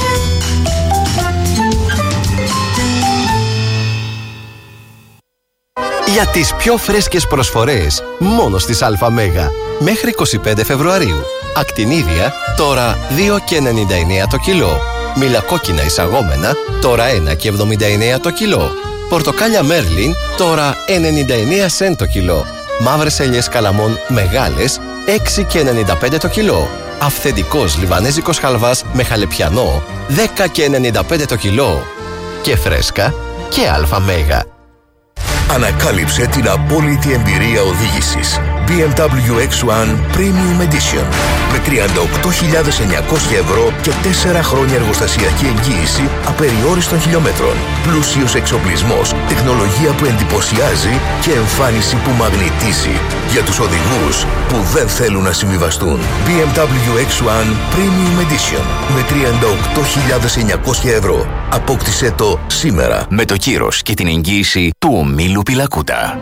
Για τις πιο φρέσκες προσφορές, μόνο στις ΑΜ. Μέχρι είκοσι πέντε Φεβρουαρίου. Ακτινίδια, τώρα δύο και ενενήντα εννέα το κιλό. Μυλακόκκινα εισαγόμενα, τώρα ένα και εβδομήντα εννέα το κιλό. Πορτοκάλια Μέρλιν, τώρα ενενήντα εννέα σεντ το κιλό. Μαύρες ελιές καλαμών μεγάλες, έξι και ενενήντα πέντε το κιλό. Αυθεντικός λιβανέζικος χαλβάς με χαλεπιανό, δέκα και ενενήντα πέντε το κιλό. Και φρέσκα και ΑΜ. Ανακάλυψε την απόλυτη εμπειρία οδήγησης. μπι εμ ντάμπλιου εξ ουάν Premium Edition με τριάντα οκτώ χιλιάδες εννιακόσια ευρώ και τέσσερα χρόνια εργοστασιακή εγγύηση απεριόριστων χιλιόμετρων. Πλούσιος εξοπλισμός, τεχνολογία που εντυπωσιάζει και εμφάνιση που μαγνητίζει για τους οδηγούς που δεν θέλουν να συμβιβαστούν. μπι εμ ντάμπλιου εξ ουάν Premium Edition με τριάντα οκτώ χιλιάδες εννιακόσια ευρώ. Απόκτησέ το σήμερα με το κύρος και την εγγύηση του ομίλου Πιλακούτα.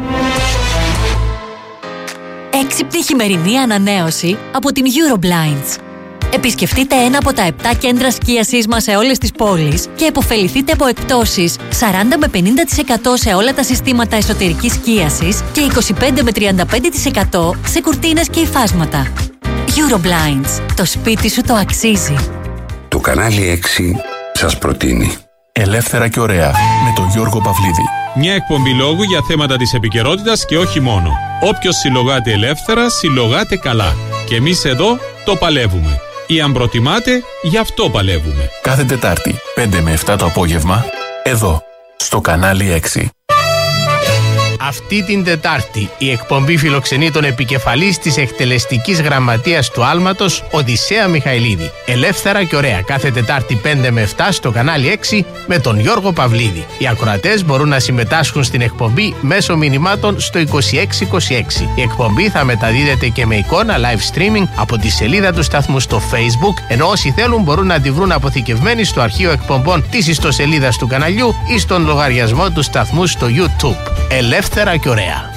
Έξυπνη χειμερινή ανανέωση από την Euroblinds. Επισκεφτείτε ένα από τα επτά κέντρα σκίασης μας σε όλες τις πόλεις και επωφεληθείτε από εκπτώσεις σαράντα με πενήντα τοις εκατό σε όλα τα συστήματα εσωτερικής σκίασης και είκοσι πέντε με τριάντα πέντε τοις εκατό σε κουρτίνες και υφάσματα. Euroblinds. Το σπίτι σου το αξίζει. Το κανάλι έξι σας προτείνει Ελεύθερα και ωραία με τον Γιώργο Παυλίδη. Μια εκπομπή λόγου για θέματα της επικαιρότητας και όχι μόνο. Όποιος συλλογάται ελεύθερα, συλλογάται καλά. Και εμείς εδώ το παλεύουμε. Ή αν προτιμάτε, γι' αυτό παλεύουμε. Κάθε Τετάρτη, πέντε με επτά το απόγευμα, εδώ, στο κανάλι έξι. Αυτή την Τετάρτη η εκπομπή φιλοξενεί τον επικεφαλής της εκτελεστικής γραμματείας του Άλματος, Οδυσσέα Μιχαηλίδη. Ελεύθερα και ωραία κάθε Τετάρτη πέντε με επτά στο κανάλι έξι με τον Γιώργο Παυλίδη. Οι ακροατές μπορούν να συμμετάσχουν στην εκπομπή μέσω μηνυμάτων στο είκοσι έξι είκοσι έξι. Η εκπομπή θα μεταδίδεται και με εικόνα live streaming από τη σελίδα του σταθμού στο Facebook, ενώ όσοι θέλουν μπορούν να τη βρουν αποθηκευμένη στο αρχείο εκπομπών της ιστοσελίδας του καναλιού ή στον λογαριασμό του σταθμού στο YouTube. Ελεύθερα και ωραία.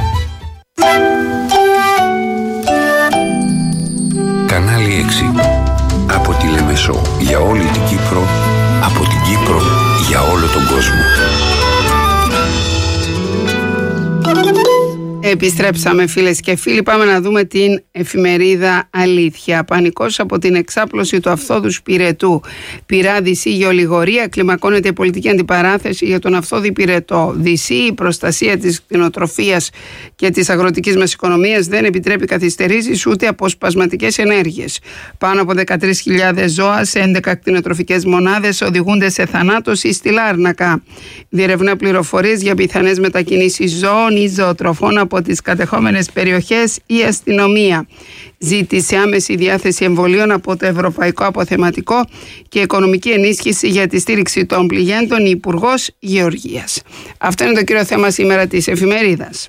Κανάλι έξι. Από τη Λεμεσό για όλη την Κύπρο, από την Κύπρο για όλο τον κόσμο. Επιστρέψαμε φίλες και φίλοι, πάμε να δούμε την εφημερίδα Αλήθεια. Πανικός από την εξάπλωση του αυθόδους πυρετού. Πειρά Δυσσή γεωλιγορία, κλιμακώνεται η πολιτική αντιπαράθεση για τον αυθόδη πυρετό. Δυσσή, η προστασία της κτηνοτροφίας και της αγροτικής μας οικονομίας δεν επιτρέπει καθυστερήσεις ούτε αποσπασματικές ενέργειες. Πάνω από δεκατρείς χιλιάδες ζώα σε έντεκα κτηνοτροφικές μονάδες οδηγούνται σε θανάτωση στη Λάρνακα. Διερευνά πληροφορίες για πιθανές μετακινήσεις ζώων ή ζωοτροφών από τις κατεχόμενες περιοχές η αστυνομία. Ζήτησε άμεση διάθεση εμβολίων από το Ευρωπαϊκό Αποθεματικό και οικονομική ενίσχυση για τη στήριξη των πληγέντων, Υπουργός Γεωργίας. Αυτό είναι το κύριο θέμα σήμερα της εφημερίδας.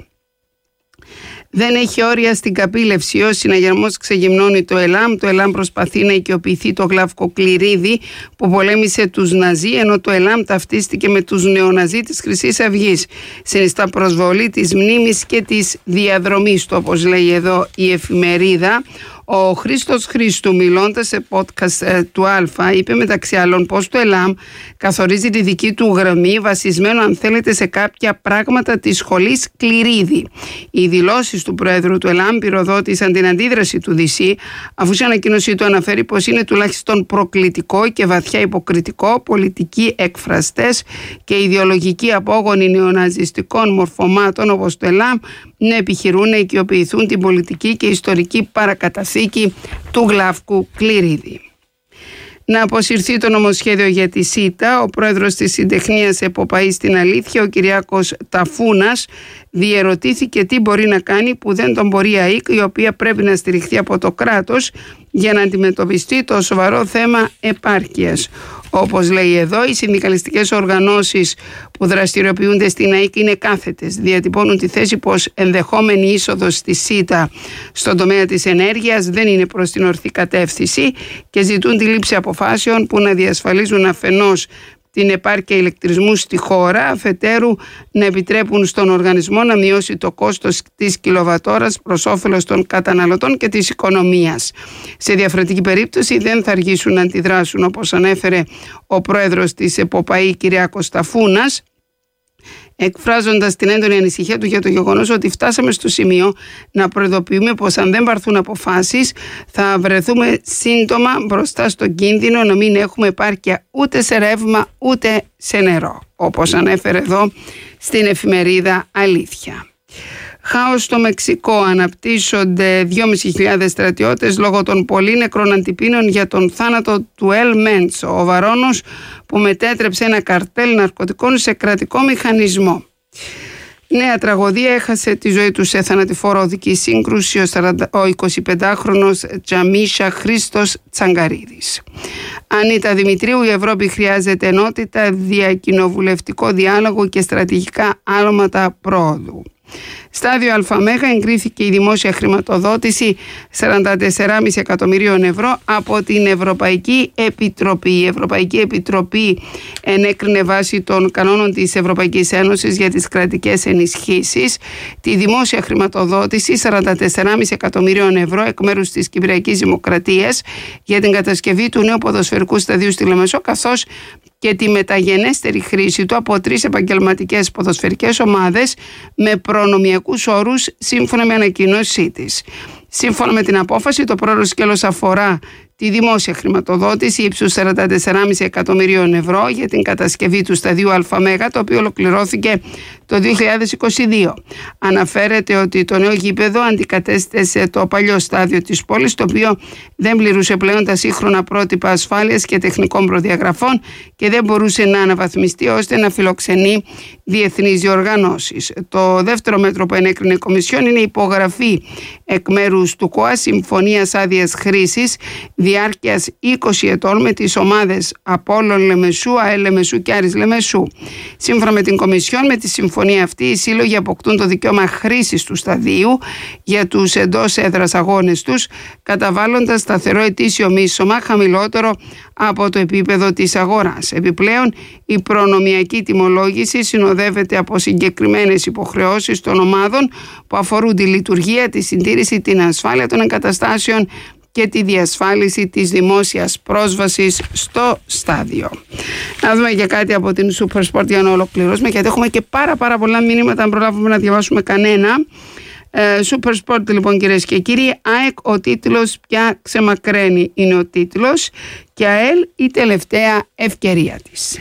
Δεν έχει όρια στην καπήλευση. Ο συναγερμός ξεγυμνώνει το ΕΛΑΜ. Το ΕΛΑΜ προσπαθεί να οικειοποιηθεί το γλαυκοκληρίδι που πολέμησε τους Ναζί, ενώ το ΕΛΑΜ ταυτίστηκε με τους νεοναζί της Χρυσής Αυγής. Συνιστά προσβολή της μνήμης και της διαδρομής του, όπως λέει εδώ η εφημερίδα. Ο Χρήστος Χρήστου, μιλώντας σε podcast ε, του Α, είπε μεταξύ άλλων πως το ΕΛΑΜ καθορίζει τη δική του γραμμή βασισμένο, αν θέλετε, σε κάποια πράγματα της σχολής Κληρίδη. Οι δηλώσεις του Προέδρου του ΕΛΑΜ πυροδότησαν την αντίδραση του Δυσσή, αφού σε ανακοίνωσή του αναφέρει πως είναι τουλάχιστον προκλητικό και βαθιά υποκριτικό πολιτικοί εκφραστές και ιδεολογικοί απόγονοι νεοναζιστικών μορφωμάτων όπως το ΕΛΑΜ να επιχειρούν να οικειοποιηθούν την πολιτική και ιστορική παρακαταθήκη του γλαύκου Κληρίδη. Να αποσυρθεί το νομοσχέδιο για τη ΣΥΤΑ. Ο πρόεδρος της Συντεχνίας Εποπαή στην Αλήθεια, ο Κυριάκος Ταφούνας, διερωτήθηκε τι μπορεί να κάνει που δεν τον μπορεί η ΑΕΚ, η οποία πρέπει να στηριχθεί από το κράτος για να αντιμετωπιστεί το σοβαρό θέμα επάρκειας. Όπως λέει εδώ, οι συνδικαλιστικές οργανώσεις που δραστηριοποιούνται στην ΑΕΚ είναι κάθετες. Διατυπώνουν τη θέση πως ενδεχόμενη είσοδος στη ΣΥΤΑ στον τομέα της ενέργειας δεν είναι προς την ορθή κατεύθυνση και ζητούν τη λήψη αποφάσεων που να διασφαλίζουν αφενός την επάρκεια ηλεκτρισμού στη χώρα, αφετέρου να επιτρέπουν στον οργανισμό να μειώσει το κόστος της κιλοβατόρας προς όφελος των καταναλωτών και της οικονομίας. Σε διαφορετική περίπτωση δεν θα αργήσουν να αντιδράσουν, όπως ανέφερε ο πρόεδρος της ΕΠΟΠΑΗ, κ. Κωσταφούνας, εκφράζοντας την έντονη ανησυχία του για το γεγονός ότι φτάσαμε στο σημείο να προειδοποιούμε πως αν δεν πάρθουν αποφάσεις θα βρεθούμε σύντομα μπροστά στον κίνδυνο να μην έχουμε επάρκεια ούτε σε ρεύμα ούτε σε νερό, όπως ανέφερε εδώ στην εφημερίδα Αλήθεια. Χάος στο Μεξικό. Αναπτύσσονται δυόμισι χιλιάδες στρατιώτες λόγω των πολύ νεκρών αντιπίνων για τον θάνατο του Ελ Μέντσο, ο βαρώνος που μετέτρεψε ένα καρτέλ ναρκωτικών σε κρατικό μηχανισμό. Νέα τραγωδία, έχασε τη ζωή του σε θανατηφόρο οδική σύγκρουση ο εικοσιπεντάχρονος Τζαμίσια Χρήστος Τσαγκαρίδης. Ανίτα Δημητρίου, η Ευρώπη χρειάζεται ενότητα, διακοινοβουλευτικό διάλογο και στρατηγικά άλματα πρόοδου. Στάδιο ΑΜΕΓΑ, εγκρίθηκε η δημόσια χρηματοδότηση σαράντα τέσσερα κόμμα πέντε εκατομμυρίων ευρώ από την Ευρωπαϊκή Επιτροπή. Η Ευρωπαϊκή Επιτροπή ενέκρινε βάσει των κανόνων της Ευρωπαϊκής Ένωσης για τις κρατικές ενισχύσεις τη δημόσια χρηματοδότηση σαράντα τέσσερα κόμμα πέντε εκατομμυρίων ευρώ εκ μέρους της Κυπριακής Δημοκρατίας για την κατασκευή του νέου ποδοσφαιρικού σταδίου στη Λεμεσό, καθώς και τη μεταγενέστερη χρήση του από τρεις επαγγελματικές ποδοσφαιρικές ομάδες με προνομιακούς όρους, σύμφωνα με ανακοίνωσή της. Σύμφωνα με την απόφαση, το πρώτο σκέλος αφορά τη δημόσια χρηματοδότηση ύψους σαράντα τέσσερα κόμμα πέντε εκατομμυρίων ευρώ για την κατασκευή του σταδίου ΑΜΕΓΑ, το οποίο ολοκληρώθηκε το δύο χιλιάδες είκοσι δύο. Αναφέρεται ότι το νέο γήπεδο αντικατέστησε το παλιό στάδιο της πόλης, το οποίο δεν πληρούσε πλέον τα σύγχρονα πρότυπα ασφάλειας και τεχνικών προδιαγραφών και δεν μπορούσε να αναβαθμιστεί ώστε να φιλοξενεί διεθνείς διοργανώσεις. Το δεύτερο μέτρο που ενέκρινε η Κομισιόν είναι η υπογραφή εκ μέρους του ΚΟΑ συμφωνίας άδειας χρήσης διάρκειας είκοσι ετών με τις ομάδες Απόλλων Λεμεσού, ΑΕΛ Λεμεσού και Άρης Λεμεσού. Σύμφωνα με την Κομισιόν, με τη συμφωνία αυτή οι σύλλογοι αποκτούν το δικαίωμα χρήσης του σταδίου για τους εντός έδρας αγώνες τους, καταβάλλοντας σταθερό ετήσιο μίσωμα χαμηλότερο από το επίπεδο της αγοράς. Επιπλέον, η προνομιακή τιμολόγηση συνοδεύεται από συγκεκριμένες υποχρεώσεις των ομάδων που αφορούν τη λειτουργία, τη συντήρηση, την ασφάλεια των εγκαταστάσεων και τη διασφάλιση της δημόσιας πρόσβασης στο στάδιο. Να δούμε και κάτι από την Super Sport για να ολοκληρώσουμε, γιατί έχουμε και πάρα πάρα πολλά μηνύματα, αν προλάβουμε να διαβάσουμε κανένα. Ε, Super Sport λοιπόν, κυρίες και κύριοι. ΑΕΚ, ο τίτλος πια ξεμακραίνει, είναι ο τίτλος, και ΑΕΛ η τελευταία ευκαιρία της.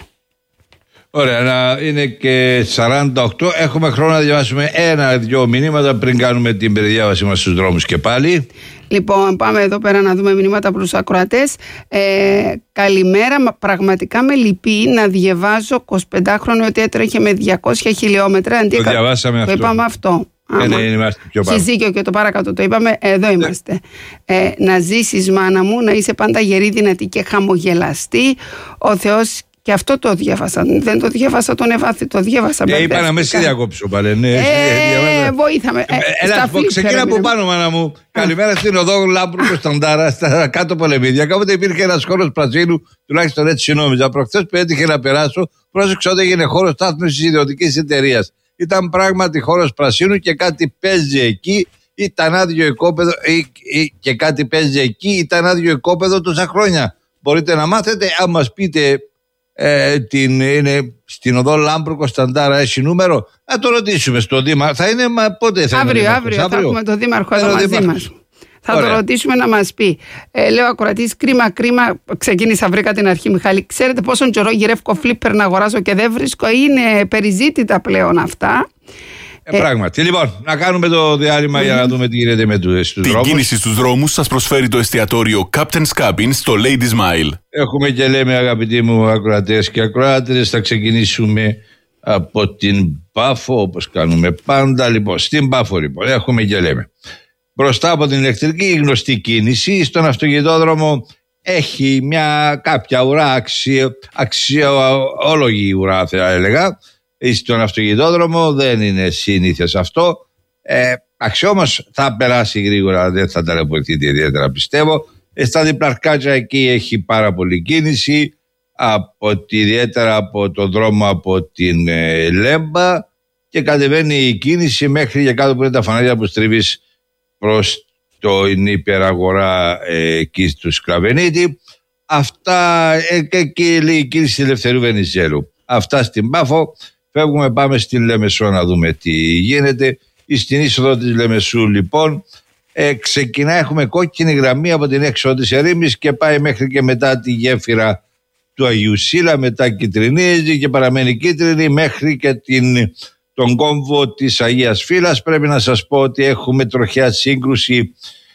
Ωραία, να είναι και σαράντα οκτώ. Έχουμε χρόνο να διαβάσουμε ένα-δυο μηνύματα πριν κάνουμε την περιδιάβαση μας στους δρόμους και πάλι. Λοιπόν, πάμε εδώ πέρα να δούμε μηνύματα προς τους ακροατές. Ε, καλημέρα, πραγματικά με λυπεί να διαβάζω εικοσιπεντάχρονο ότι έτρεχε με διακόσια χιλιόμετρα. Αντί το διαβάσαμε το αυτό. είπαμε αυτό. Ε, ναι, είμαστε πιο πάνω. Συζύγιο και το παρακάτω το είπαμε, εδώ είμαστε. Ε, να ζήσεις, μάνα μου, να είσαι πάντα γερή, δυνατή και χαμογελαστή. Ο Θεός. Και αυτό το διάβασα. Δεν το διάβασα τον Ευάθη, το διάβασα. Και είπα να με σε διακόψω πάλι. Ναι, ε, βοήθαμε. Ε, Έλα, ξεκίνα από πάνω, μάνα μου. Καλημέρα στην οδό Λάμπρου Κωνσταντάρα, στα κάτω Πολεμίδια. Κάποτε υπήρχε ένα χώρο πρασίνου, τουλάχιστον έτσι νόμιζα. Προχθές που έτυχε να περάσω, πρόσεξα ότι έγινε χώρο στάθμισης ιδιωτικής εταιρείας. Ήταν πράγματι χώρος πρασίνου και κάτι παίζει εκεί. Ήταν άδειο οικόπεδο και κάτι παίζει εκεί. Ήταν άδειο οικόπεδο τόσα χρόνια. Μπορείτε να μάθετε, αν μας πείτε. Ε, την, είναι στην οδό Λάμπρου Κωνσταντάρα, έχει νούμερο. Να το ρωτήσουμε στον Δήμαρχο. Θα είναι, μα πότε θα αύριο, είναι. Αύριο, αύριο θα έχουμε τον Δήμαρχο εδώ μαζί μας. Θα Ωραία. το ρωτήσουμε να μας πει. Ε, λέω ακροατής, κρίμα, κρίμα. Ξεκίνησα, βρήκα την αρχή, Μιχάλη. Ξέρετε πόσον καιρό γυρεύω φλίππερ να αγοράσω και δεν βρίσκω. Είναι περιζήτητα πλέον αυτά. Ε, πράγματι. Λοιπόν, να κάνουμε το διάλειμμα mm-hmm. για να δούμε τι γίνεται με τους δρόμους. Την κίνηση στους δρόμους σας προσφέρει το εστιατόριο Captain's Cabin στο Lady Smile. Έχουμε και λέμε, αγαπητοί μου ακροατές και ακροάτες, θα ξεκινήσουμε από την Πάφο, όπως κάνουμε πάντα. Λοιπόν, στην Πάφο λοιπόν έχουμε και λέμε. Μπροστά από την ηλεκτρική γνωστή κίνηση, στον αυτοκινητόδρομο έχει μια κάποια ουρά, αξία, αξιόλογη ουρά θα έλεγα. Στον αυτοκινητόδρομο δεν είναι σύνηθες αυτό. Ε, Όμως θα περάσει γρήγορα, δεν θα ταλαιπωρηθείτε ιδιαίτερα πιστεύω. Ε, στα διπλαρκάτια εκεί έχει πάρα πολύ κίνηση. από τη, ιδιαίτερα από το δρόμο από την ε, Λέμπα, και κατεβαίνει η κίνηση μέχρι και κάτω που είναι τα φανάρια που στρίβεις προς την υπεραγορά ε, εκεί του Σκλαβενίτη. Αυτά ε, και εκεί η κίνηση Ελευθερίου Βενιζέλου. Αυτά στην Πάφο. Φεύγουμε, πάμε στη Λεμεσό να δούμε τι γίνεται. Στην είσοδο της Λεμεσού λοιπόν ε, ξεκινά, έχουμε κόκκινη γραμμή από την έξοδο της Ερήμης και πάει μέχρι και μετά τη γέφυρα του Αγίου Σίλα, μετά κυτρινίζει και παραμένει κίτρινη μέχρι και την, τον κόμβο της Αγίας Φύλας. Πρέπει να σας πω ότι έχουμε τροχιά σύγκρουση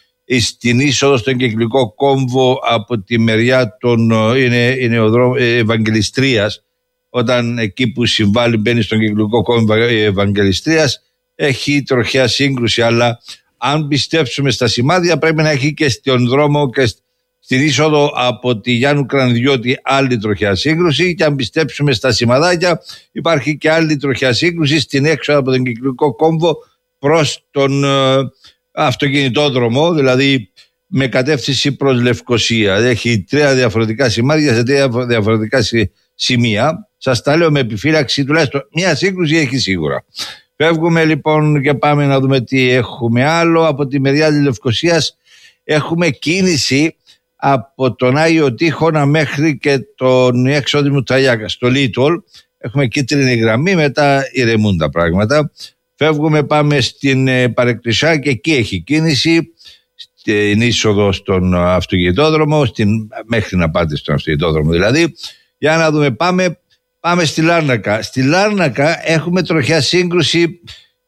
στην είσοδο στον κυκλικό κόμβο από τη μεριά των είναι, είναι ο δρόμος, Ευαγγελιστρίας. Όταν εκεί που συμβάλλει μπαίνει στον κυκλικό κόμβο Ευαγγελιστρίας, έχει τροχιά σύγκρουση, αλλά αν πιστέψουμε στα σημάδια πρέπει να έχει και στον δρόμο και στην είσοδο από τη Γιάννου Κρανδιώτη άλλη τροχιά σύγκρουση, και αν πιστέψουμε στα σημαδάκια υπάρχει και άλλη τροχιά σύγκρουση στην έξοδο από τον κυκλικό κόμβο προς τον ε, αυτοκινητόδρομο, δηλαδή με κατεύθυνση προς Λευκοσία. Έχει τρία διαφορετικά σημάδια σε τρία διαφορετικά σημεία. Σας τα λέω με επιφύλαξη, τουλάχιστον μια σύγκρουση έχει σίγουρα. Φεύγουμε λοιπόν και πάμε να δούμε τι έχουμε άλλο. Από τη μεριά της Λευκοσίας έχουμε κίνηση από τον Άγιο Τείχονα μέχρι και τον έξοδο του Τραγιάκα. Στο Λίτολ έχουμε κίτρινη γραμμή, μετά ηρεμούν τα πράγματα. Φεύγουμε, πάμε στην Παρεκκλησιά και εκεί έχει κίνηση, στην είσοδο στον αυτοκινητόδρομο, στην, μέχρι να πάτε στον αυτοκινητόδρομο δηλαδή. Για να δούμε, πάμε, πάμε στη Λάρνακα. Στη Λάρνακα έχουμε τροχιά σύγκρουση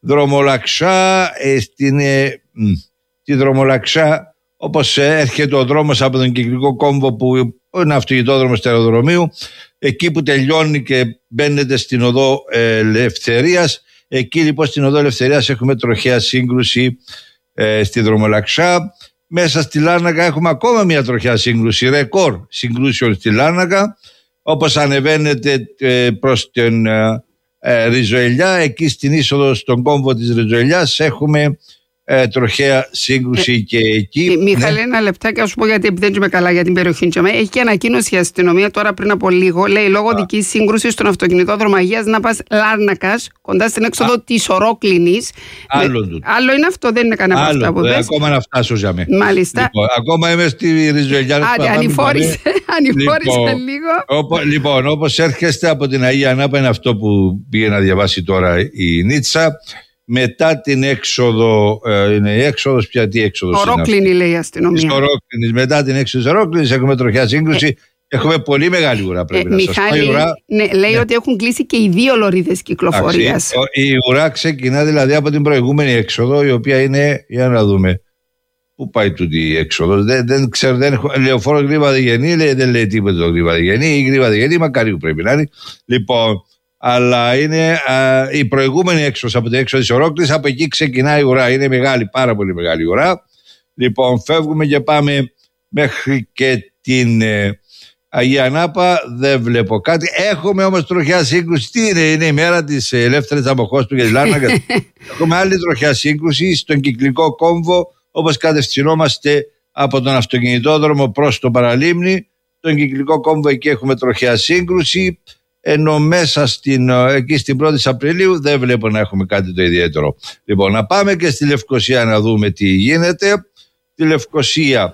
δρομολαξά, ε, στην, ε, στη δρομολαξά, όπως έρχεται ο δρόμος από τον κυκλικό κόμβο που είναι αυτοκινητόδρομος του αεροδρομίου, εκεί που τελειώνει και μπαίνετε στην οδό Ελευθερίας. Εκεί λοιπόν στην οδό Ελευθερίας έχουμε τροχαία σύγκρουση ε, στη δρομολαξά. Μέσα στη Λάρνακα έχουμε ακόμα μια τροχαία σύγκρουση, ρεκόρ συγκρούσεων στη Λάρνακα. Όπως ανεβαίνετε ε, προς την ε, ε, Ριζοελιά, εκεί στην είσοδο στον κόμβο της Ριζοελιάς έχουμε ε, τροχαία σύγκρουση ε, και εκεί. Μιχάλη, ναι. Ένα λεπτάκι, να σου πω, γιατί επειδή δεν είμαι καλά για την περιοχή. Έχει και ανακοίνωση η αστυνομία τώρα πριν από λίγο. Λέει λόγω δικής σύγκρουσης στον αυτοκινητόδρομο Αγίας Νάπας Λάρνακας, κοντά στην έξοδο της Ορόκλινης. Άλλο, με... άλλο είναι αυτό, δεν είναι κανένα από αυτά που πες. πες. Ακόμα να φτάσω για μένα. Μάλιστα. Λοιπόν, ακόμα είμαι στη Ριζοελιά. Άντε, ανηφόρησε, ανηφόρησε λοιπόν, λίγο. Όπω, λοιπόν, όπως έρχεστε από την Αγία Νάπα, είναι αυτό που πήγε να διαβάσει τώρα η Νίτσα. Μετά την έξοδο, ε, είναι η έξοδος, πια τι έξοδος είναι? Ορόκλινη, λέει η αστυνομία. Ορόκλινης. Μετά την έξοδο της Ορόκλινης έχουμε τροχιά σύγκρουση. Ε, έχουμε πολύ μεγάλη ουρά, πρέπει ε, να Μιχάλη, σας πω. Η ουρά, ναι, λέει ναι. ότι έχουν κλείσει και οι δύο λωρίδες κυκλοφορίας. Η ουρά ξεκινά δηλαδή από την προηγούμενη έξοδο, η οποία είναι, για να δούμε, πού πάει τούτη η έξοδος. Δεν, δεν ξέρω, δεν έχω, λεωφόρο Γρήβα Διγενή, λέει, δεν λέει τίποτα το Γρήβα Διγενή. Η Γρήβα Διγενή Μακαρίου πρέπει να είναι. Λοιπόν, αλλά είναι α, η προηγούμενη έξοδος από την έξοδο της Ορόκλης, από εκεί ξεκινάει η ουρά. Είναι μεγάλη, πάρα πολύ μεγάλη ουρά. Λοιπόν, φεύγουμε και πάμε μέχρι και την ε, Αγία Νάπα. Δεν βλέπω κάτι. Έχουμε όμως τροχιά σύγκρουση. Τι είναι, είναι η μέρα της ελεύθερης αποχώρησης του Γελάνακα. Έχουμε άλλη τροχιά σύγκρουση στον κυκλικό κόμβο, όπως κατευθυνόμαστε από τον αυτοκινητόδρομο προς το Παραλίμνη. Στον κυκλικό κόμβο εκεί έχουμε τροχιά σύγκρουση. Ενώ μέσα στην, εκεί στην πρώτη Απριλίου δεν βλέπω να έχουμε κάτι το ιδιαίτερο. Λοιπόν, να πάμε και στη Λευκοσία να δούμε τι γίνεται. Τη Λευκοσία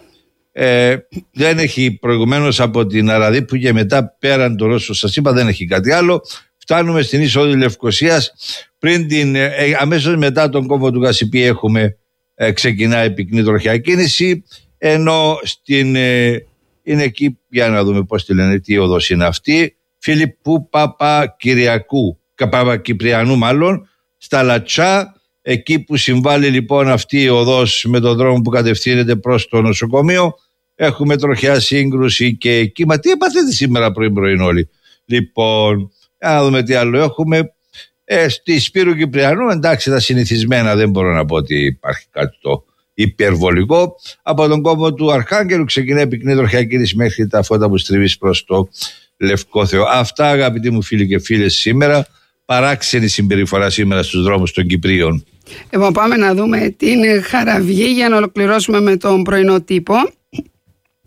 ε, δεν έχει, προηγουμένως από την Αραδίπου και μετά πέραν το όσο σας είπα, δεν έχει κάτι άλλο. Φτάνουμε στην είσοδο της Λευκοσίας. Πριν την, ε, αμέσως μετά τον κόμβο του Γασιπί έχουμε ε, ξεκινάει πυκνή τροχιά κίνηση. Ενώ στην, ε, είναι εκεί, για να δούμε πώς τη λένε, τι οδός είναι αυτή. Φίλιππου Παπακυριακού, Παπακυπριανού μάλλον, στα Λατσά, εκεί που συμβάλλει λοιπόν αυτή η οδός με τον δρόμο που κατευθύνεται προς το νοσοκομείο. Έχουμε τροχιά σύγκρουση και εκεί. Μα τι έπαθετε σήμερα πρωί πρωί όλοι? Λοιπόν, να δούμε τι άλλο έχουμε. Ε, στη Σπύρου Κυπριανού, εντάξει, τα συνηθισμένα, δεν μπορώ να πω ότι υπάρχει κάτι το υπερβολικό. Από τον κόμβο του Αρχάγγελου ξεκινάει πυκνή τροχιά κίνηση μέχρι τα φώτα που στριβείς προς το Λευκό Θεό. Αυτά, αγαπητοί μου φίλοι και φίλες, σήμερα. Παράξενη συμπεριφορά σήμερα στους δρόμους των Κυπρίων. Λοιπόν, πάμε να δούμε την Χαραυγή για να ολοκληρώσουμε με τον πρωινό τύπο.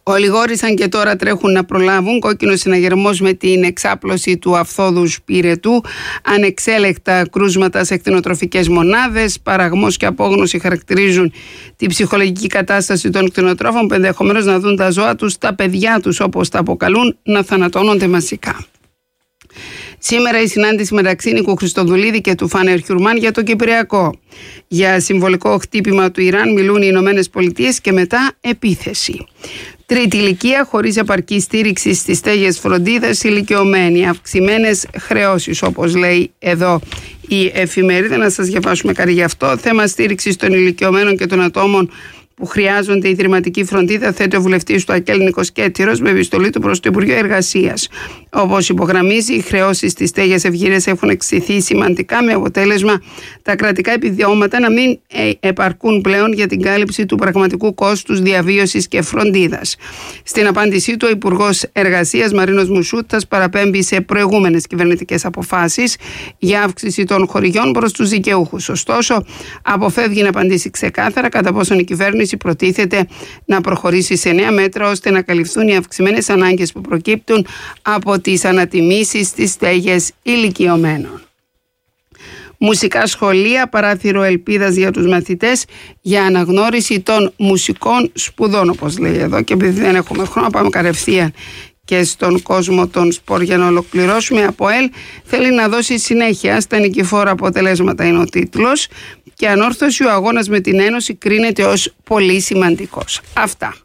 Ολιγόρησαν και τώρα τρέχουν να προλάβουν. Κόκκινος συναγερμός με την εξάπλωση του αυθόδους πυρετού. Ανεξέλεκτα κρούσματα σε κτηνοτροφικές μονάδες. Παραγμός και απόγνωση χαρακτηρίζουν την ψυχολογική κατάσταση των κτηνοτρόφων, που ενδεχομένως να δουν τα ζώα τους, τα παιδιά τους όπως τα αποκαλούν, να θανατώνονται μαζικά. Σήμερα η συνάντηση μεταξύ Νίκου Χριστοδουλίδη και του Φάνερ Χιουρμάν για το Κυπριακό. Για συμβολικό χτύπημα του Ιράν μιλούν οι Ηνωμένες Πολιτείες και μετά επίθεση. Τρίτη ηλικία χωρίς επαρκή στήριξη στις στέγες φροντίδας, ηλικιωμένοι, αυξημένες χρεώσεις, όπως λέει εδώ η εφημερίδα. Να σας διαβάσουμε κάτι γι' αυτό. Θέμα στήριξης των ηλικιωμένων και των ατόμων που χρειάζονται ιδρυματική φροντίδα θέτει ο βουλευτής του ΑΚΕΛ Νίκος Κέτηρος με επιστολή του προς το Υπουργείο Εργασίας. Όπως υπογραμμίζει, οι χρεώσεις στις στέγες Ευγύρες έχουν αυξηθεί σημαντικά, με αποτέλεσμα τα κρατικά επιδόματα να μην επαρκούν πλέον για την κάλυψη του πραγματικού κόστους διαβίωσης και φροντίδας. Στην απάντησή του, ο Υπουργός Εργασίας Μαρίνος Μουσούτας παραπέμπει σε προηγούμενες κυβερνητικές αποφάσεις για αύξηση των χορηγιών προς τους δικαιούχους. Ωστόσο, αποφεύγει να απαντήσει ξεκάθαρα κατά πόσον η κυβέρνηση προτίθεται να προχωρήσει σε νέα μέτρα ώστε να καλυφθούν οι αυξημένες ανάγκες που προκύπτουν από τις ανατιμήσεις στις στέγες ηλικιωμένων. Μουσικά σχολεία, παράθυρο ελπίδας για τους μαθητές για αναγνώριση των μουσικών σπουδών, όπως λέει εδώ, και επειδή δεν έχουμε χρόνο πάμε κατευθείαν και στον κόσμο των σπορ για να ολοκληρώσουμε. Από ΕΛ θέλει να δώσει συνέχεια στα νικηφόρα αποτελέσματα, είναι ο τίτλος, και ανόρθωση ο αγώνας με την Ένωση κρίνεται ως πολύ σημαντικός. Αυτά.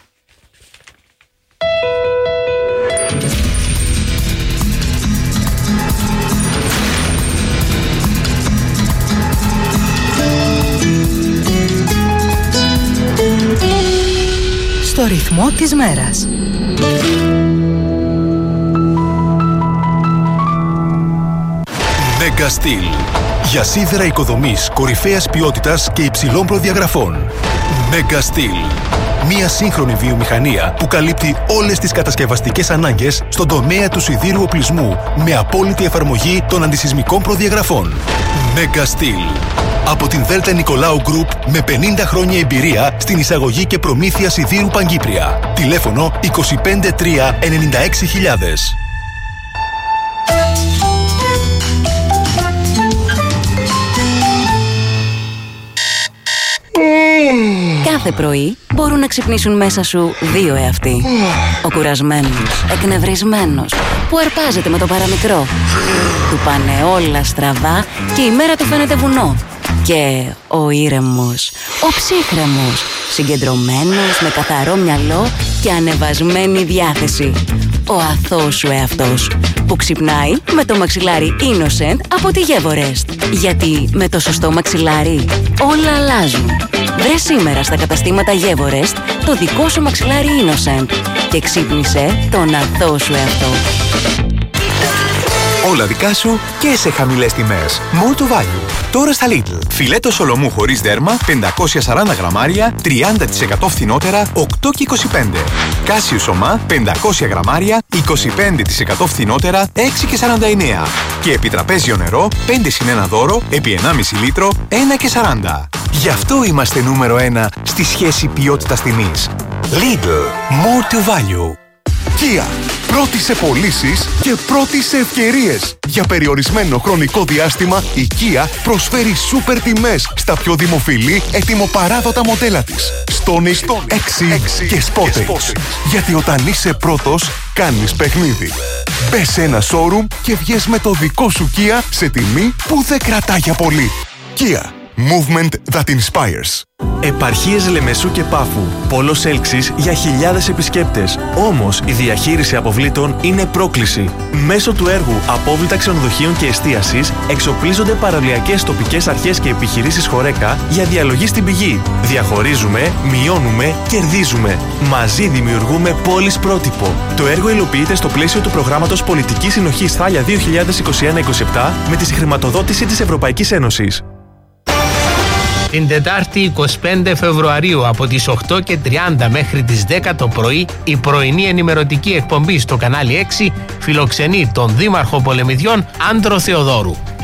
Στο ρυθμό της μέρας. Megastil. Για σίδερα οικοδομής κορυφαίας ποιότητας και υψηλών προδιαγραφών. Megastil. Μία σύγχρονη βιομηχανία που καλύπτει όλες τις κατασκευαστικές ανάγκες στον τομέα του σιδήρου οπλισμού με απόλυτη εφαρμογή των αντισυσμικών προδιαγραφών. Megastil. Από την Δέλτα Νικολάου Γκρουπ με πενήντα χρόνια εμπειρία στην εισαγωγή και προμήθεια σιδήρου Παγκύπρια. Τηλέφωνο είκοσι πέντε τρία ενενήντα έξι χιλιάδες. Κάθε πρωί μπορούν να ξυπνήσουν μέσα σου δύο εαυτοί. Ο κουρασμένος, εκνευρισμένος, που αρπάζεται με το παραμικρό. Του πάνε όλα στραβά και η μέρα του φαίνεται βουνό. Και ο ήρεμος, ο ψύχρεμος, συγκεντρωμένος, με καθαρό μυαλό και ανεβασμένη διάθεση. Ο αθώος σου εαυτός, που ξυπνάει με το μαξιλάρι Innocent από τη Gevorest. Γιατί με το σωστό μαξιλάρι όλα αλλάζουν. Βρες σήμερα στα καταστήματα Gevorest το δικό σου μαξιλάρι Innocent και ξύπνησε τον αθώο σου εαυτό. Όλα δικά σου και σε χαμηλές τιμές. More to value. Τώρα στα Lidl. Φιλέτο σολομού χωρίς δέρμα, πεντακόσια σαράντα γραμμάρια, τριάντα τοις εκατό φθηνότερα, οκτώ και είκοσι πέντε. Κάσιου σωμά, πεντακόσια γραμμάρια, είκοσι πέντε τοις εκατό φθηνότερα, έξι και σαράντα εννέα. Και επιτραπέζιο νερό, πέντε συν ένα δώρο, επί ενάμιση λίτρο, ένα και σαράντα. Γι' αυτό είμαστε νούμερο ένα στη σχέση ποιότητας τιμής. Lidl. More to value. Kia. Πρώτη σε πωλήσεις και πρώτη σε ευκαιρίες. Για περιορισμένο χρονικό διάστημα, η Kia προσφέρει σούπερ τιμές στα πιο δημοφιλή ετοιμοπαράδοτα μοντέλα της. Stonic, Exi και Sportage. Γιατί όταν είσαι πρώτος, κάνεις παιχνίδι. Μπες σε ένα showroom και βγες με το δικό σου Kia σε τιμή που δεν κρατάει για πολύ. Kia. Movement that inspires. Επαρχίες Λεμεσού και Πάφου. Πόλος έλξης για χιλιάδες επισκέπτες. Όμως η διαχείριση αποβλήτων είναι πρόκληση. Μέσω του έργου Απόβλητα Ξενοδοχείων και Εστίασης εξοπλίζονται παραλιακές τοπικές αρχές και επιχειρήσεις Χορέκα για διαλογή στην πηγή. Διαχωρίζουμε, μειώνουμε, κερδίζουμε. Μαζί δημιουργούμε πόλεις πρότυπο. Το έργο υλοποιείται στο πλαίσιο του προγράμματος Πολιτικής Συνοχής Θάλια δύο χιλιάδες είκοσι ένα είκοσι επτά με τη συγχρηματοδότηση της Ευρωπαϊκής Ένωσης. Την Τετάρτη εικοστή πέμπτη Φεβρουαρίου από τις οκτώ και τριάντα μέχρι τις δέκα το πρωί η πρωινή ενημερωτική εκπομπή στο κανάλι έξι φιλοξενεί τον Δήμαρχο Πολεμιδιών Άντρο Θεοδόρου.